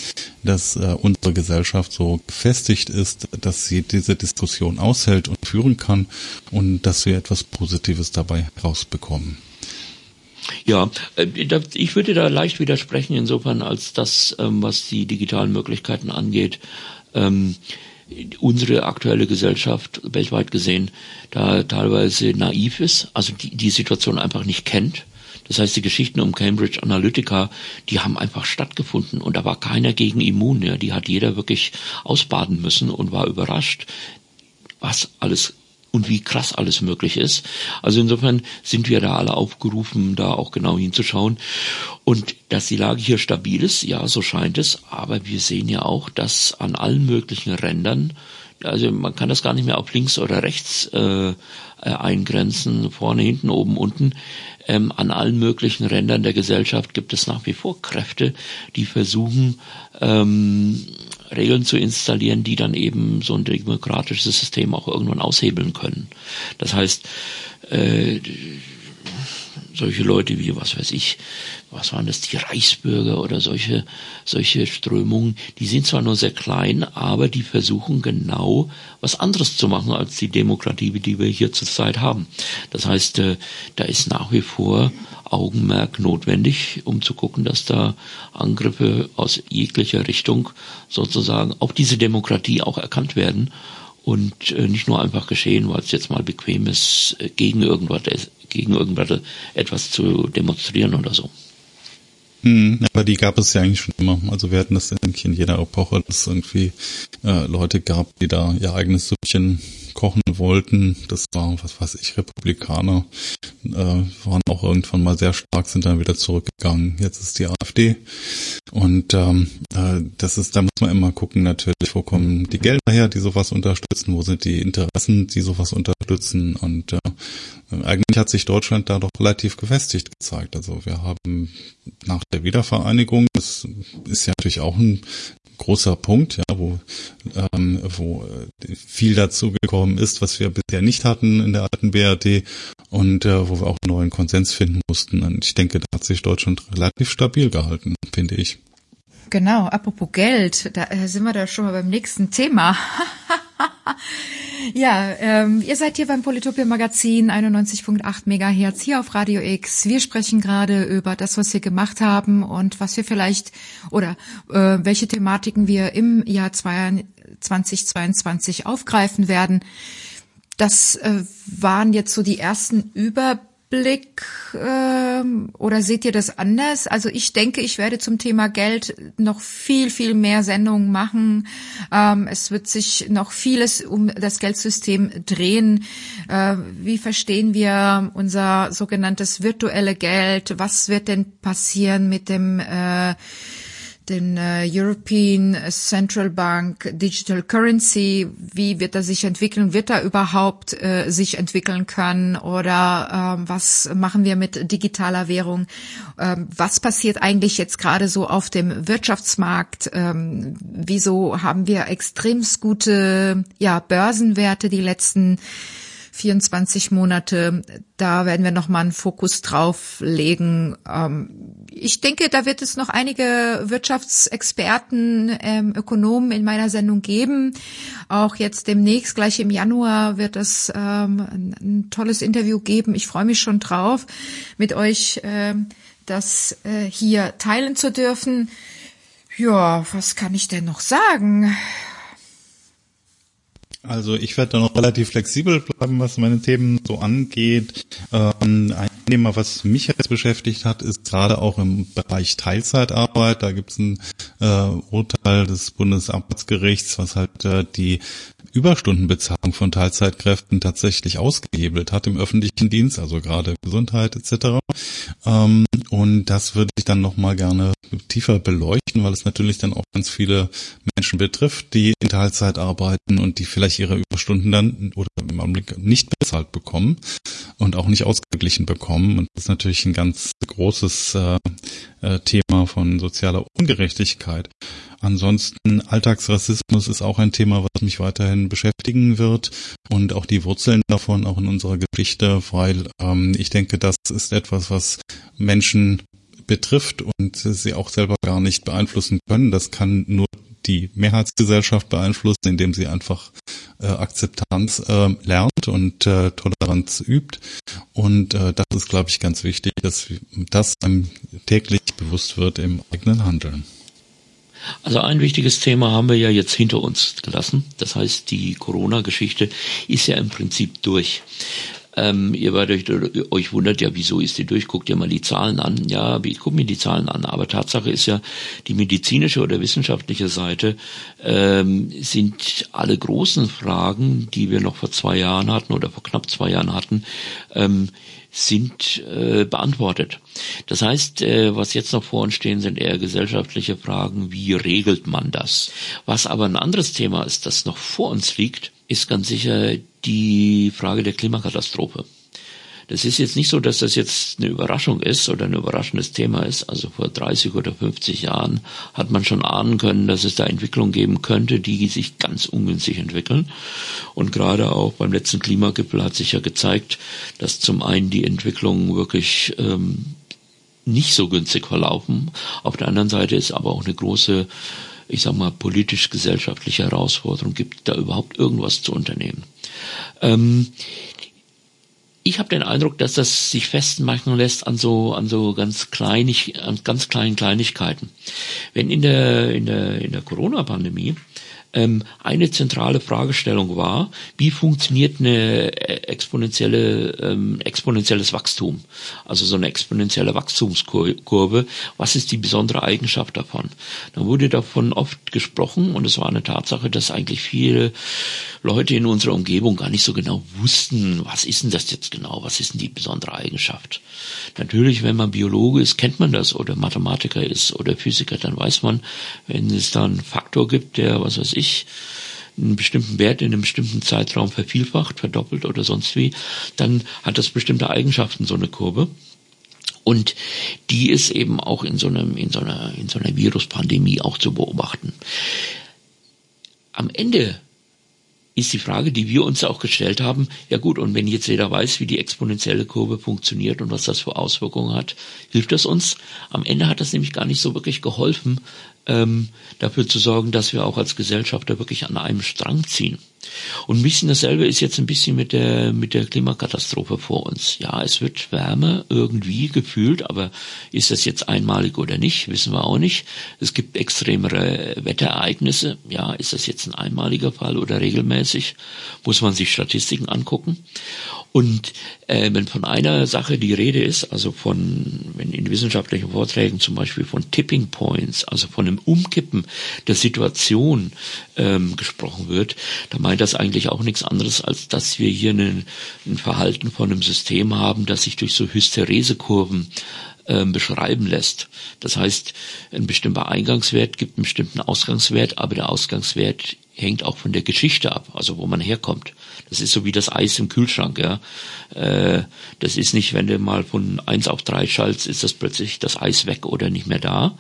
[SPEAKER 3] unsere Gesellschaft so gefestigt ist, dass sie diese Diskussion aushält und führen kann und dass wir etwas Positives dabei herausbekommen.
[SPEAKER 1] Ja, ich würde da leicht widersprechen, insofern als das, was die digitalen Möglichkeiten angeht, unsere aktuelle Gesellschaft weltweit gesehen da teilweise naiv ist, also die Situation einfach nicht kennt. Das heißt, die Geschichten um Cambridge Analytica, die haben einfach stattgefunden und da war keiner gegen immun. Ja, die hat jeder wirklich ausbaden müssen und war überrascht, was alles und wie krass alles möglich ist. Also insofern sind wir da alle aufgerufen, da auch genau hinzuschauen. Und dass die Lage hier stabil ist, ja, so scheint es, aber wir sehen ja auch, dass an allen möglichen Rändern, also man kann das gar nicht mehr auf links oder rechts eingrenzen, vorne, hinten, oben, unten, an allen möglichen Rändern der Gesellschaft gibt es nach wie vor Kräfte, die versuchen, Regeln zu installieren, die dann eben so ein demokratisches System auch irgendwann aushebeln können. Das heißt, solche Leute wie, was weiß ich, was waren das, die Reichsbürger oder solche Strömungen, die sind zwar nur sehr klein, aber die versuchen genau was anderes zu machen als die Demokratie, die wir hier zurzeit haben. Das heißt, da ist nach wie vor Augenmerk notwendig, um zu gucken, dass da Angriffe aus jeglicher Richtung sozusagen auf diese Demokratie auch erkannt werden und nicht nur einfach geschehen, weil es jetzt mal bequem ist, gegen etwas zu demonstrieren oder so.
[SPEAKER 3] Aber die gab es ja eigentlich schon immer. Also wir hatten das eigentlich in jeder Epoche, dass es irgendwie Leute gab, die da ihr eigenes Süppchen kochen wollten. Das war, was weiß ich, Republikaner, waren auch irgendwann mal sehr stark, sind dann wieder zurückgegangen. Jetzt ist die AfD AfD. Und da muss man immer gucken, natürlich, wo kommen die Gelder her, die sowas unterstützen, wo sind die Interessen, die sowas unterstützen. Und eigentlich hat sich Deutschland da doch relativ gefestigt gezeigt. Also wir haben nach der Wiedervereinigung, das ist ja natürlich auch ein großer Punkt, ja, wo viel dazu gekommen ist, was wir bisher nicht hatten in der alten BRD und wo wir auch einen neuen Konsens finden mussten. Und ich denke, da hat sich Deutschland relativ stabil gehalten, finde ich.
[SPEAKER 2] Genau, apropos Geld, da sind wir da schon mal beim nächsten Thema. Ja, ihr seid hier beim Polytopia Magazin 91.8 Megahertz hier auf Radio X. Wir sprechen gerade über das, was wir gemacht haben und was wir vielleicht oder welche Thematiken wir im Jahr 2022 aufgreifen werden. Das waren jetzt so die ersten Überblick oder seht ihr das anders? Also ich denke, ich werde zum Thema Geld noch viel, viel mehr Sendungen machen. Es wird sich noch vieles um das Geldsystem drehen. Wie verstehen wir unser sogenanntes virtuelle Geld? Was wird denn passieren mit dem den European Central Bank Digital Currency, wie wird er sich entwickeln, wird er überhaupt sich entwickeln können oder was machen wir mit digitaler Währung, was passiert eigentlich jetzt gerade so auf dem Wirtschaftsmarkt, wieso haben wir extremst gute Börsenwerte die letzten 24 Monate, da werden wir nochmal einen Fokus drauf legen. Ich denke, da wird es noch einige Wirtschaftsexperten, Ökonomen in meiner Sendung geben. Auch jetzt demnächst, gleich im Januar, wird es ein tolles Interview geben. Ich freue mich schon drauf, mit euch das hier teilen zu dürfen. Ja, was kann ich denn noch sagen?
[SPEAKER 3] Also ich werde da noch relativ flexibel bleiben, was meine Themen so angeht. Ein Thema, was mich jetzt beschäftigt hat, ist gerade auch im Bereich Teilzeitarbeit. Da gibt es ein Urteil des Bundesarbeitsgerichts, was halt die Überstundenbezahlung von Teilzeitkräften tatsächlich ausgehebelt hat im öffentlichen Dienst, also gerade Gesundheit etc. Und das würde ich dann nochmal gerne tiefer beleuchten, weil es natürlich dann auch ganz viele Menschen betrifft, die in Teilzeit arbeiten und die vielleicht ihre Überstunden dann oder im Augenblick nicht bezahlt bekommen und auch nicht ausgeglichen bekommen. Und das ist natürlich ein ganz großes Thema von sozialer Ungerechtigkeit. Ansonsten Alltagsrassismus ist auch ein Thema, was mich weiterhin beschäftigen wird und auch die Wurzeln davon auch in unserer Geschichte, weil ich denke, das ist etwas, was Menschen betrifft und sie auch selber gar nicht beeinflussen können. Das kann nur die Mehrheitsgesellschaft beeinflussen, indem sie einfach Akzeptanz lernt und Toleranz übt. Und das ist, glaube ich, ganz wichtig, dass das einem täglich bewusst wird im eigenen Handeln.
[SPEAKER 1] Also ein wichtiges Thema haben wir ja jetzt hinter uns gelassen. Das heißt, die Corona-Geschichte ist ja im Prinzip durch. Ihr werdet euch wundert ja, wieso ist die durch? Guckt ihr mal die Zahlen an. Ja, ich gucke mir die Zahlen an. Aber Tatsache ist ja, die medizinische oder wissenschaftliche Seite sind alle großen Fragen, die wir noch vor 2 Jahren hatten oder vor knapp 2 Jahren hatten, sind beantwortet. Das heißt, was jetzt noch vor uns stehen, sind eher gesellschaftliche Fragen, wie regelt man das? Was aber ein anderes Thema ist, das noch vor uns liegt, ist ganz sicher die Frage der Klimakatastrophe. Das ist jetzt nicht so, dass das jetzt eine Überraschung ist oder ein überraschendes Thema ist. Also vor 30 oder 50 Jahren hat man schon ahnen können, dass es da Entwicklungen geben könnte, die sich ganz ungünstig entwickeln. Und gerade auch beim letzten Klimagipfel hat sich ja gezeigt, dass zum einen die Entwicklungen wirklich nicht so günstig verlaufen. Auf der anderen Seite ist aber auch eine große, ich sag mal, politisch-gesellschaftliche Herausforderung gibt, da überhaupt irgendwas zu unternehmen. Ich habe den Eindruck, dass das sich festmachen lässt an so ganz kleinen Kleinigkeiten. Wenn in der Corona-Pandemie eine zentrale Fragestellung war, wie funktioniert eine exponentielles Wachstum, also so eine exponentielle Wachstumskurve, was ist die besondere Eigenschaft davon? Da wurde davon oft gesprochen und es war eine Tatsache, dass eigentlich viele Leute in unserer Umgebung gar nicht so genau wussten, was ist denn das jetzt genau, was ist denn die besondere Eigenschaft? Natürlich, wenn man Biologe ist, kennt man das, oder Mathematiker ist oder Physiker, dann weiß man, wenn es da einen Faktor gibt, der, was weiß ich, einen bestimmten Wert in einem bestimmten Zeitraum vervielfacht, verdoppelt oder sonst wie, dann hat das bestimmte Eigenschaften, so eine Kurve. Und die ist eben auch in so einer Viruspandemie auch zu beobachten. Am Ende ist die Frage, die wir uns auch gestellt haben, ja gut, und wenn jetzt jeder weiß, wie die exponentielle Kurve funktioniert und was das für Auswirkungen hat, hilft das uns? Am Ende hat das nämlich gar nicht so wirklich geholfen, dafür zu sorgen, dass wir auch als Gesellschaft da wirklich an einem Strang ziehen. Und ein bisschen dasselbe ist jetzt ein bisschen mit der Klimakatastrophe vor uns. Ja, es wird wärmer irgendwie gefühlt, aber ist das jetzt einmalig oder nicht, wissen wir auch nicht. Es gibt extremere Wetterereignisse. Ja, ist das jetzt ein einmaliger Fall oder regelmäßig? Muss man sich Statistiken angucken. Und wenn von einer Sache die Rede ist, also wenn in wissenschaftlichen Vorträgen zum Beispiel von Tipping Points, also von einem Umkippen der Situation gesprochen wird, dann meint das eigentlich auch nichts anderes, als dass wir hier ein Verhalten von einem System haben, das sich durch so Hysteresekurven beschreiben lässt. Das heißt, ein bestimmter Eingangswert gibt einen bestimmten Ausgangswert, aber der Ausgangswert hängt auch von der Geschichte ab, also wo man herkommt. Das ist so wie das Eis im Kühlschrank, ja. Das ist nicht, wenn du mal von 1 auf 3 schaltest, ist das plötzlich das Eis weg oder nicht mehr da.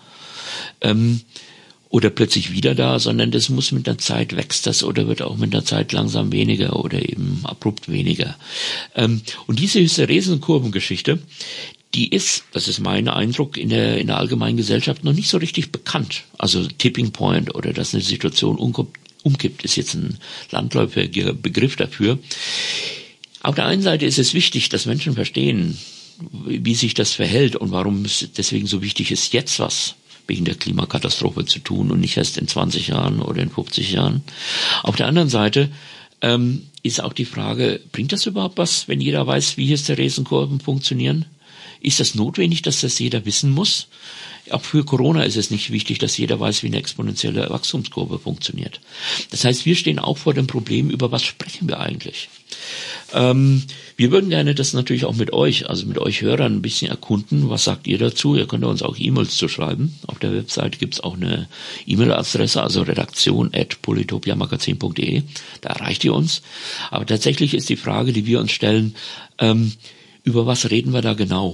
[SPEAKER 1] Oder plötzlich wieder da, sondern das muss mit der Zeit wächst das oder wird auch mit der Zeit langsam weniger oder eben abrupt weniger. Und diese Hysteresenkurvengeschichte, die ist, das ist mein Eindruck, in der allgemeinen Gesellschaft noch nicht so richtig bekannt. Also Tipping Point oder dass eine Situation umkippt, ist jetzt ein landläufiger Begriff dafür. Auf der einen Seite ist es wichtig, dass Menschen verstehen, wie sich das verhält und warum es deswegen so wichtig ist, jetzt was wegen der Klimakatastrophe zu tun und nicht erst in 20 Jahren oder in 50 Jahren. Auf der anderen Seite ist auch die Frage, bringt das überhaupt was, wenn jeder weiß, wie Hysteresenkurven funktionieren? Ist das notwendig, dass das jeder wissen muss? Auch für Corona ist es nicht wichtig, dass jeder weiß, wie eine exponentielle Wachstumskurve funktioniert. Das heißt, wir stehen auch vor dem Problem, über was sprechen wir eigentlich? Wir würden gerne das natürlich auch mit euch, also mit euch Hörern ein bisschen erkunden. Was sagt ihr dazu? Ihr könnt uns auch E-Mails zuschreiben. Auf der Website gibt es auch eine E-Mail-Adresse, also redaktion@polytopiamagazin.de. Da erreicht ihr uns. Aber tatsächlich ist die Frage, die wir uns stellen, über was reden wir da genau?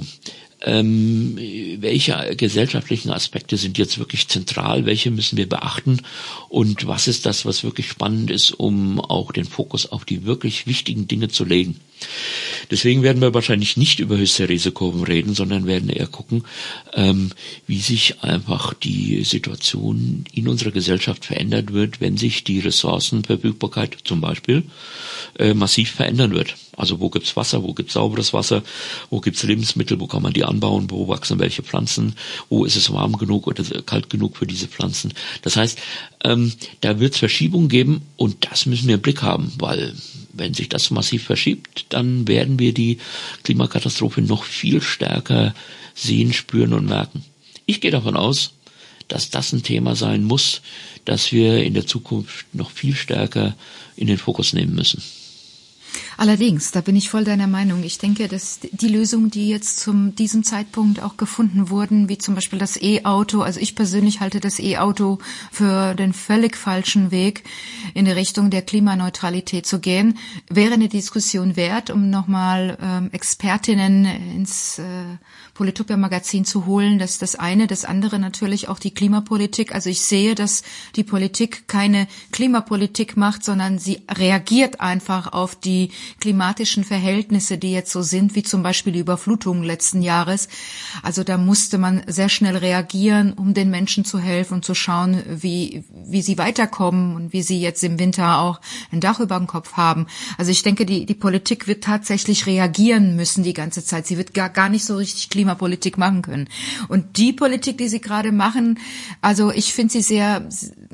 [SPEAKER 1] Welche gesellschaftlichen Aspekte sind jetzt wirklich zentral, welche müssen wir beachten und was ist das, was wirklich spannend ist, um auch den Fokus auf die wirklich wichtigen Dinge zu legen. Deswegen werden wir wahrscheinlich nicht über Hysteresekurven reden, sondern werden eher gucken, wie sich einfach die Situation in unserer Gesellschaft verändert wird, wenn sich die Ressourcenverfügbarkeit zum Beispiel massiv verändern wird. Also wo gibt's Wasser, wo gibt's sauberes Wasser, wo gibt's Lebensmittel, wo kann man die anbauen, wo wachsen welche Pflanzen, wo ist es warm genug oder kalt genug für diese Pflanzen. Das heißt, da wird's Verschiebungen geben und das müssen wir im Blick haben, weil wenn sich das massiv verschiebt, dann werden wir die Klimakatastrophe noch viel stärker sehen, spüren und merken. Ich gehe davon aus, dass das ein Thema sein muss, das wir in der Zukunft noch viel stärker in den Fokus nehmen müssen.
[SPEAKER 2] Allerdings, da bin ich voll deiner Meinung. Ich denke, dass die Lösungen, die jetzt zu diesem Zeitpunkt auch gefunden wurden, wie zum Beispiel das E-Auto, also ich persönlich halte das E-Auto für den völlig falschen Weg, in die Richtung der Klimaneutralität zu gehen, wäre eine Diskussion wert, um nochmal Expertinnen ins Polytopia-Magazin zu holen. Das ist das eine. Das andere natürlich auch die Klimapolitik. Also ich sehe, dass die Politik keine Klimapolitik macht, sondern sie reagiert einfach auf die klimatischen Verhältnisse, die jetzt so sind, wie zum Beispiel die Überflutung letzten Jahres. Also da musste man sehr schnell reagieren, um den Menschen zu helfen und zu schauen, wie sie weiterkommen und wie sie jetzt im Winter auch ein Dach über dem Kopf haben. Also ich denke, die Politik wird tatsächlich reagieren müssen die ganze Zeit. Sie wird gar nicht so richtig Klimapolitik machen können. Und die Politik, die sie gerade machen, also ich finde sie sehr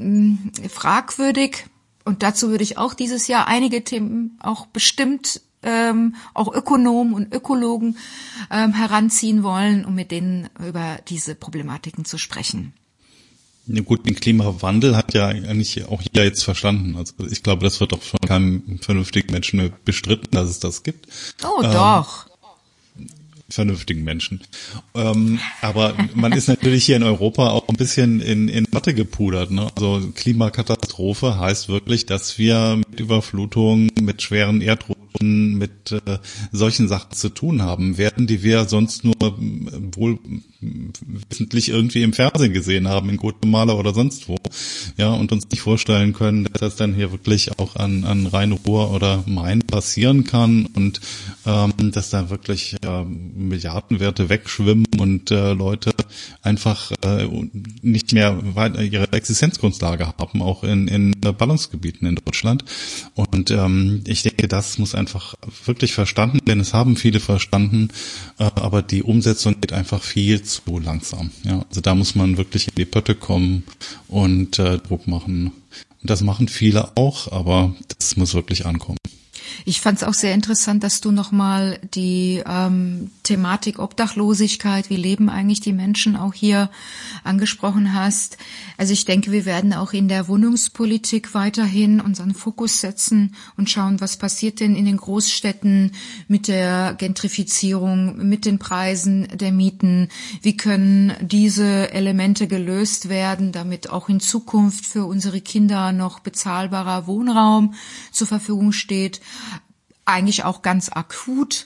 [SPEAKER 2] fragwürdig. Und dazu würde ich auch dieses Jahr einige Themen auch bestimmt auch Ökonomen und Ökologen heranziehen wollen, um mit denen über diese Problematiken zu sprechen.
[SPEAKER 3] Ja gut, den Klimawandel hat ja eigentlich auch jeder jetzt verstanden. Also ich glaube, das wird doch von keinem vernünftigen Menschen mehr bestritten, dass es das gibt.
[SPEAKER 2] Oh, doch.
[SPEAKER 3] Vernünftigen Menschen. Aber man ist natürlich hier in Europa auch ein bisschen in Watte gepudert. Ne? Also Klimakatastrophe heißt wirklich, dass wir mit Überflutungen, mit schweren Erdrutsche, mit solchen Sachen zu tun haben werden, die wir sonst nur wohl wissentlich irgendwie im Fernsehen gesehen haben, in Guatemala oder sonst wo. Ja, und uns nicht vorstellen können, dass das dann hier wirklich auch an Rhein-Ruhr oder Main passieren kann und dass da wirklich Milliardenwerte wegschwimmen und Leute einfach nicht mehr ihre Existenzgrundlage haben, auch in Ballungsgebieten in Deutschland. Und ich denke, das muss einfach wirklich verstanden werden. Es haben viele verstanden, aber die Umsetzung geht einfach viel zu langsam. Ja, also da muss man wirklich in die Pötte kommen und Druck machen. Und das machen viele auch, aber das muss wirklich ankommen.
[SPEAKER 2] Ich fand es auch sehr interessant, dass du nochmal die Thematik Obdachlosigkeit, wie leben eigentlich die Menschen auch hier angesprochen hast. Also ich denke, wir werden auch in der Wohnungspolitik weiterhin unseren Fokus setzen und schauen, was passiert denn in den Großstädten mit der Gentrifizierung, mit den Preisen der Mieten. Wie können diese Elemente gelöst werden, damit auch in Zukunft für unsere Kinder noch bezahlbarer Wohnraum zur Verfügung steht. Eigentlich auch ganz akut.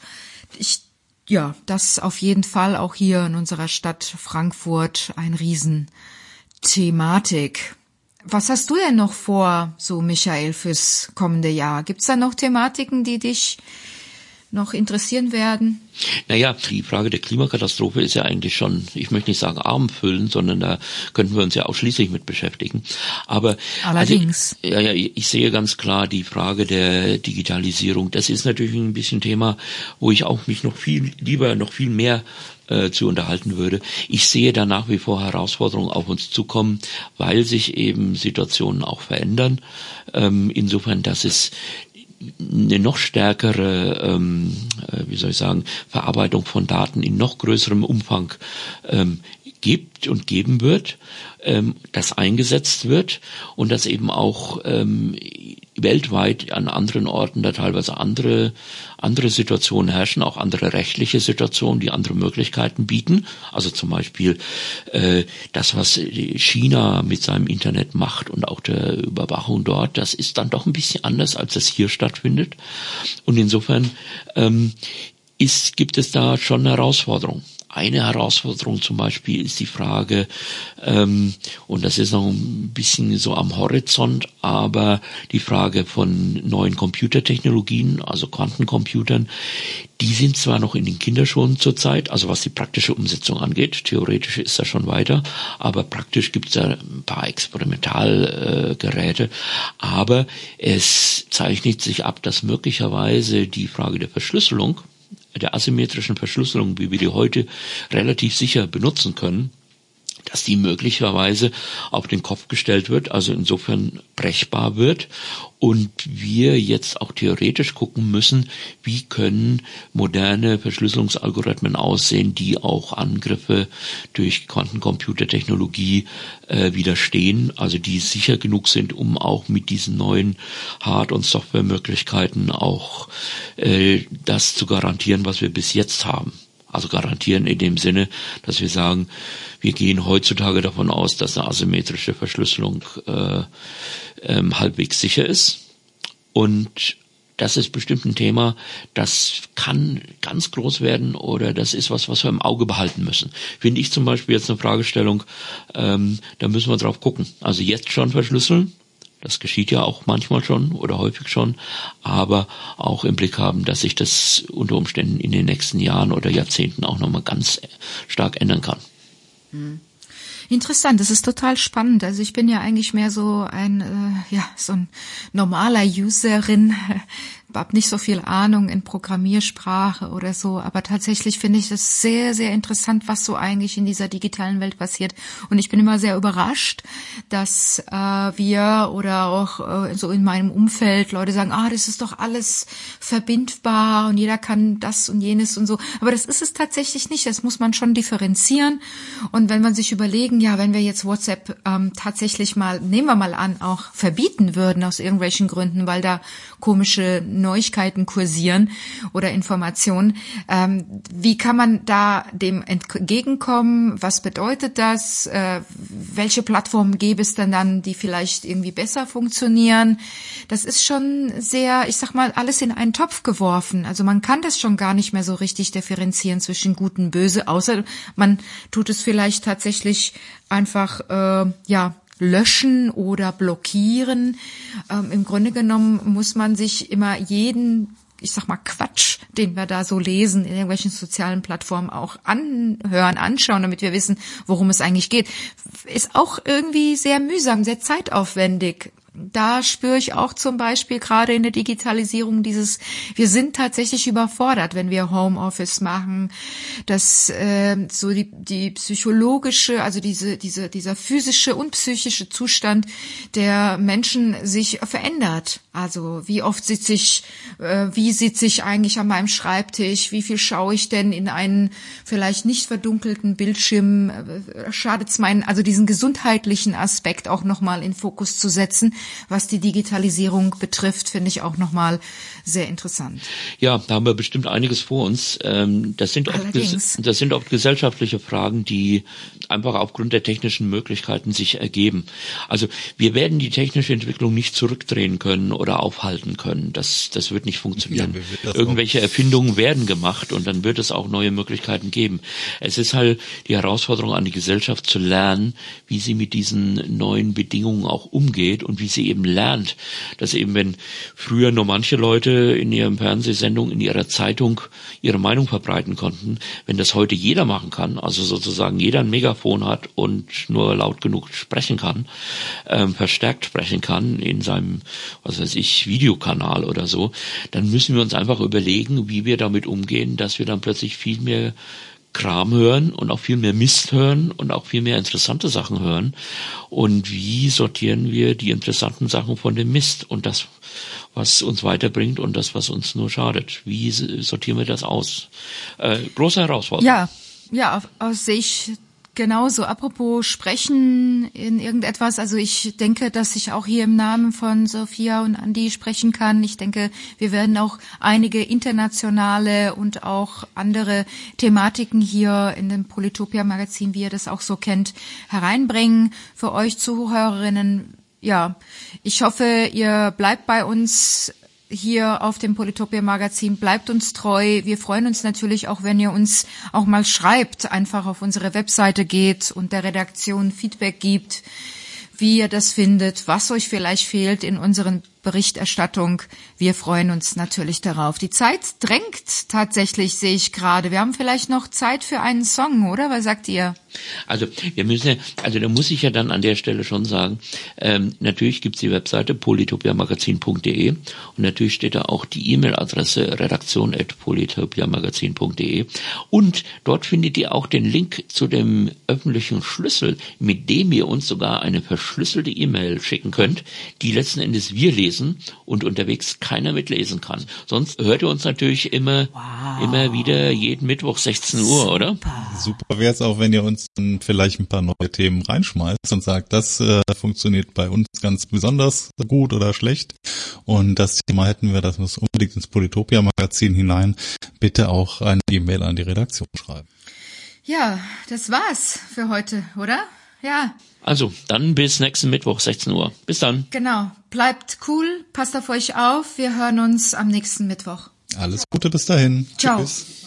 [SPEAKER 2] Das auf jeden Fall auch hier in unserer Stadt Frankfurt ein Riesenthematik. Was hast du denn noch vor, so Michael, fürs kommende Jahr? Gibt's da noch Thematiken, die dich noch interessieren werden?
[SPEAKER 1] Naja, die Frage der Klimakatastrophe ist ja eigentlich schon, ich möchte nicht sagen abendfüllend, sondern da könnten wir uns ja ausschließlich mit beschäftigen. Aber
[SPEAKER 2] allerdings.
[SPEAKER 1] Also, ich sehe ganz klar die Frage der Digitalisierung. Das ist natürlich ein bisschen Thema, wo ich auch mich noch viel mehr zu unterhalten würde. Ich sehe da nach wie vor Herausforderungen auf uns zukommen, weil sich eben Situationen auch verändern. Insofern, dass es eine noch stärkere, Verarbeitung von Daten in noch größerem Umfang gibt und geben wird, das eingesetzt wird und dass eben auch weltweit an anderen Orten da teilweise andere Situationen herrschen, auch andere rechtliche Situationen, die andere Möglichkeiten bieten. Also zum Beispiel das, was China mit seinem Internet macht und auch der Überwachung dort, das ist dann doch ein bisschen anders, als das hier stattfindet. Und insofern gibt es da schon eine Herausforderung. Eine Herausforderung zum Beispiel ist die Frage, und das ist noch ein bisschen so am Horizont, aber die Frage von neuen Computertechnologien, also Quantencomputern, die sind zwar noch in den Kinderschuhen zurzeit, also was die praktische Umsetzung angeht, theoretisch ist das schon weiter, aber praktisch gibt es da ein paar Experimentalgeräte, aber es zeichnet sich ab, dass möglicherweise die Frage der Verschlüsselung, der asymmetrischen Verschlüsselung, wie wir die heute relativ sicher benutzen können, dass die möglicherweise auf den Kopf gestellt wird, also insofern brechbar wird und wir jetzt auch theoretisch gucken müssen, wie können moderne Verschlüsselungsalgorithmen aussehen, die auch Angriffe durch Quantencomputertechnologie widerstehen, also die sicher genug sind, um auch mit diesen neuen Hard- und Softwaremöglichkeiten auch das zu garantieren, was wir bis jetzt haben. Also garantieren in dem Sinne, dass wir sagen, wir gehen heutzutage davon aus, dass eine asymmetrische Verschlüsselung halbwegs sicher ist. Und das ist bestimmt ein Thema, das kann ganz groß werden oder das ist was wir im Auge behalten müssen. Finde ich zum Beispiel jetzt eine Fragestellung, da müssen wir drauf gucken. Also jetzt schon verschlüsseln, Das geschieht ja auch manchmal schon oder häufig schon, aber auch im Blick haben, dass sich das unter Umständen in den nächsten Jahren oder Jahrzehnten auch nochmal ganz stark ändern kann.
[SPEAKER 2] Interessant, das ist total spannend. Also ich bin ja eigentlich mehr so so ein normaler Userin, habe nicht so viel Ahnung in Programmiersprache oder so, aber tatsächlich finde ich das sehr, sehr interessant, was so eigentlich in dieser digitalen Welt passiert. Und ich bin immer sehr überrascht, dass wir oder auch so in meinem Umfeld Leute sagen, das ist doch alles verbindbar und jeder kann das und jenes und so. Aber das ist es tatsächlich nicht. Das muss man schon differenzieren. Und wenn man sich überlegen, wenn wir jetzt WhatsApp tatsächlich mal, nehmen wir mal an, auch verbieten würden aus irgendwelchen Gründen, weil da komische Neuigkeiten kursieren oder Informationen. Wie kann man da dem entgegenkommen? Was bedeutet das? Welche Plattformen gäbe es denn dann, die vielleicht irgendwie besser funktionieren? Das ist schon sehr, ich sag mal, alles in einen Topf geworfen. Also man kann das schon gar nicht mehr so richtig differenzieren zwischen Gut und Böse, außer man tut es vielleicht tatsächlich einfach, löschen oder blockieren. Im Grunde genommen muss man sich immer jeden, ich sag mal, Quatsch, den wir da so lesen in irgendwelchen sozialen Plattformen auch anschauen, damit wir wissen, worum es eigentlich geht. Ist auch irgendwie sehr mühsam, sehr zeitaufwendig. Da spüre ich auch zum Beispiel gerade in der Digitalisierung wir sind tatsächlich überfordert, wenn wir Homeoffice machen, dass so die psychologische, also dieser physische und psychische Zustand der Menschen sich verändert. Also wie sitze ich eigentlich an meinem Schreibtisch, wie viel schaue ich denn in einen vielleicht nicht verdunkelten Bildschirm, schadet's also diesen gesundheitlichen Aspekt auch nochmal in Fokus zu setzen. Was die Digitalisierung betrifft, finde ich auch nochmal sehr interessant.
[SPEAKER 1] Ja, da haben wir bestimmt einiges vor uns. Das sind oft gesellschaftliche Fragen, die einfach aufgrund der technischen Möglichkeiten sich ergeben. Also wir werden die technische Entwicklung nicht zurückdrehen können oder aufhalten können. Das wird nicht funktionieren. Ja, irgendwelche Erfindungen werden gemacht und dann wird es auch neue Möglichkeiten geben. Es ist halt die Herausforderung an die Gesellschaft zu lernen, wie sie mit diesen neuen Bedingungen auch umgeht und wie sie eben lernt, dass eben wenn früher nur manche Leute in ihren Fernsehsendungen, in ihrer Zeitung ihre Meinung verbreiten konnten, wenn das heute jeder machen kann, also sozusagen jeder ein Megafon hat und nur laut genug sprechen kann, verstärkt sprechen kann in seinem, Videokanal oder so, dann müssen wir uns einfach überlegen, wie wir damit umgehen, dass wir dann plötzlich viel mehr Kram hören und auch viel mehr Mist hören und auch viel mehr interessante Sachen hören. Und wie sortieren wir die interessanten Sachen von dem Mist und das, was uns weiterbringt und das, was uns nur schadet? Wie sortieren wir das aus? Große Herausforderung.
[SPEAKER 2] Ja, aus Sicht genauso. Apropos sprechen in irgendetwas, also ich denke, dass ich auch hier im Namen von Sophia und Andi sprechen kann. Ich denke, wir werden auch einige internationale und auch andere Thematiken hier in dem Polytopia-Magazin, wie ihr das auch so kennt, hereinbringen für euch Zuhörerinnen. Ja, ich hoffe, ihr bleibt bei uns hier auf dem Polytopia Magazin, bleibt uns treu. Wir freuen uns natürlich auch, wenn ihr uns auch mal schreibt, einfach auf unsere Webseite geht und der Redaktion Feedback gibt, wie ihr das findet, was euch vielleicht fehlt in unseren Berichterstattung. Wir freuen uns natürlich darauf. Die Zeit drängt tatsächlich, sehe ich gerade. Wir haben vielleicht noch Zeit für einen Song, oder? Was sagt ihr?
[SPEAKER 1] Also da muss ich ja dann an der Stelle schon sagen, natürlich gibt's die Webseite polytopiamagazin.de und natürlich steht da auch die E-Mail-Adresse redaktion@polytopiamagazin.de und dort findet ihr auch den Link zu dem öffentlichen Schlüssel, mit dem ihr uns sogar eine verschlüsselte E-Mail schicken könnt, die letzten Endes wir lesen und unterwegs keiner mitlesen kann. Sonst hört ihr uns natürlich immer wieder jeden Mittwoch 16 Uhr, oder?
[SPEAKER 3] Super wäre es auch, wenn ihr uns dann vielleicht ein paar neue Themen reinschmeißt und sagt, das funktioniert bei uns ganz besonders gut oder schlecht. Und das Thema hätten wir, das muss unbedingt ins Polytopia-Magazin hinein. Bitte auch eine E-Mail an die Redaktion schreiben.
[SPEAKER 2] Ja, das war's für heute, oder? Ja.
[SPEAKER 1] Also, dann bis nächsten Mittwoch, 16 Uhr. Bis dann.
[SPEAKER 2] Genau. Bleibt cool, passt auf euch auf. Wir hören uns am nächsten Mittwoch.
[SPEAKER 3] Alles Gute bis dahin.
[SPEAKER 2] Ciao.
[SPEAKER 3] Tschüss.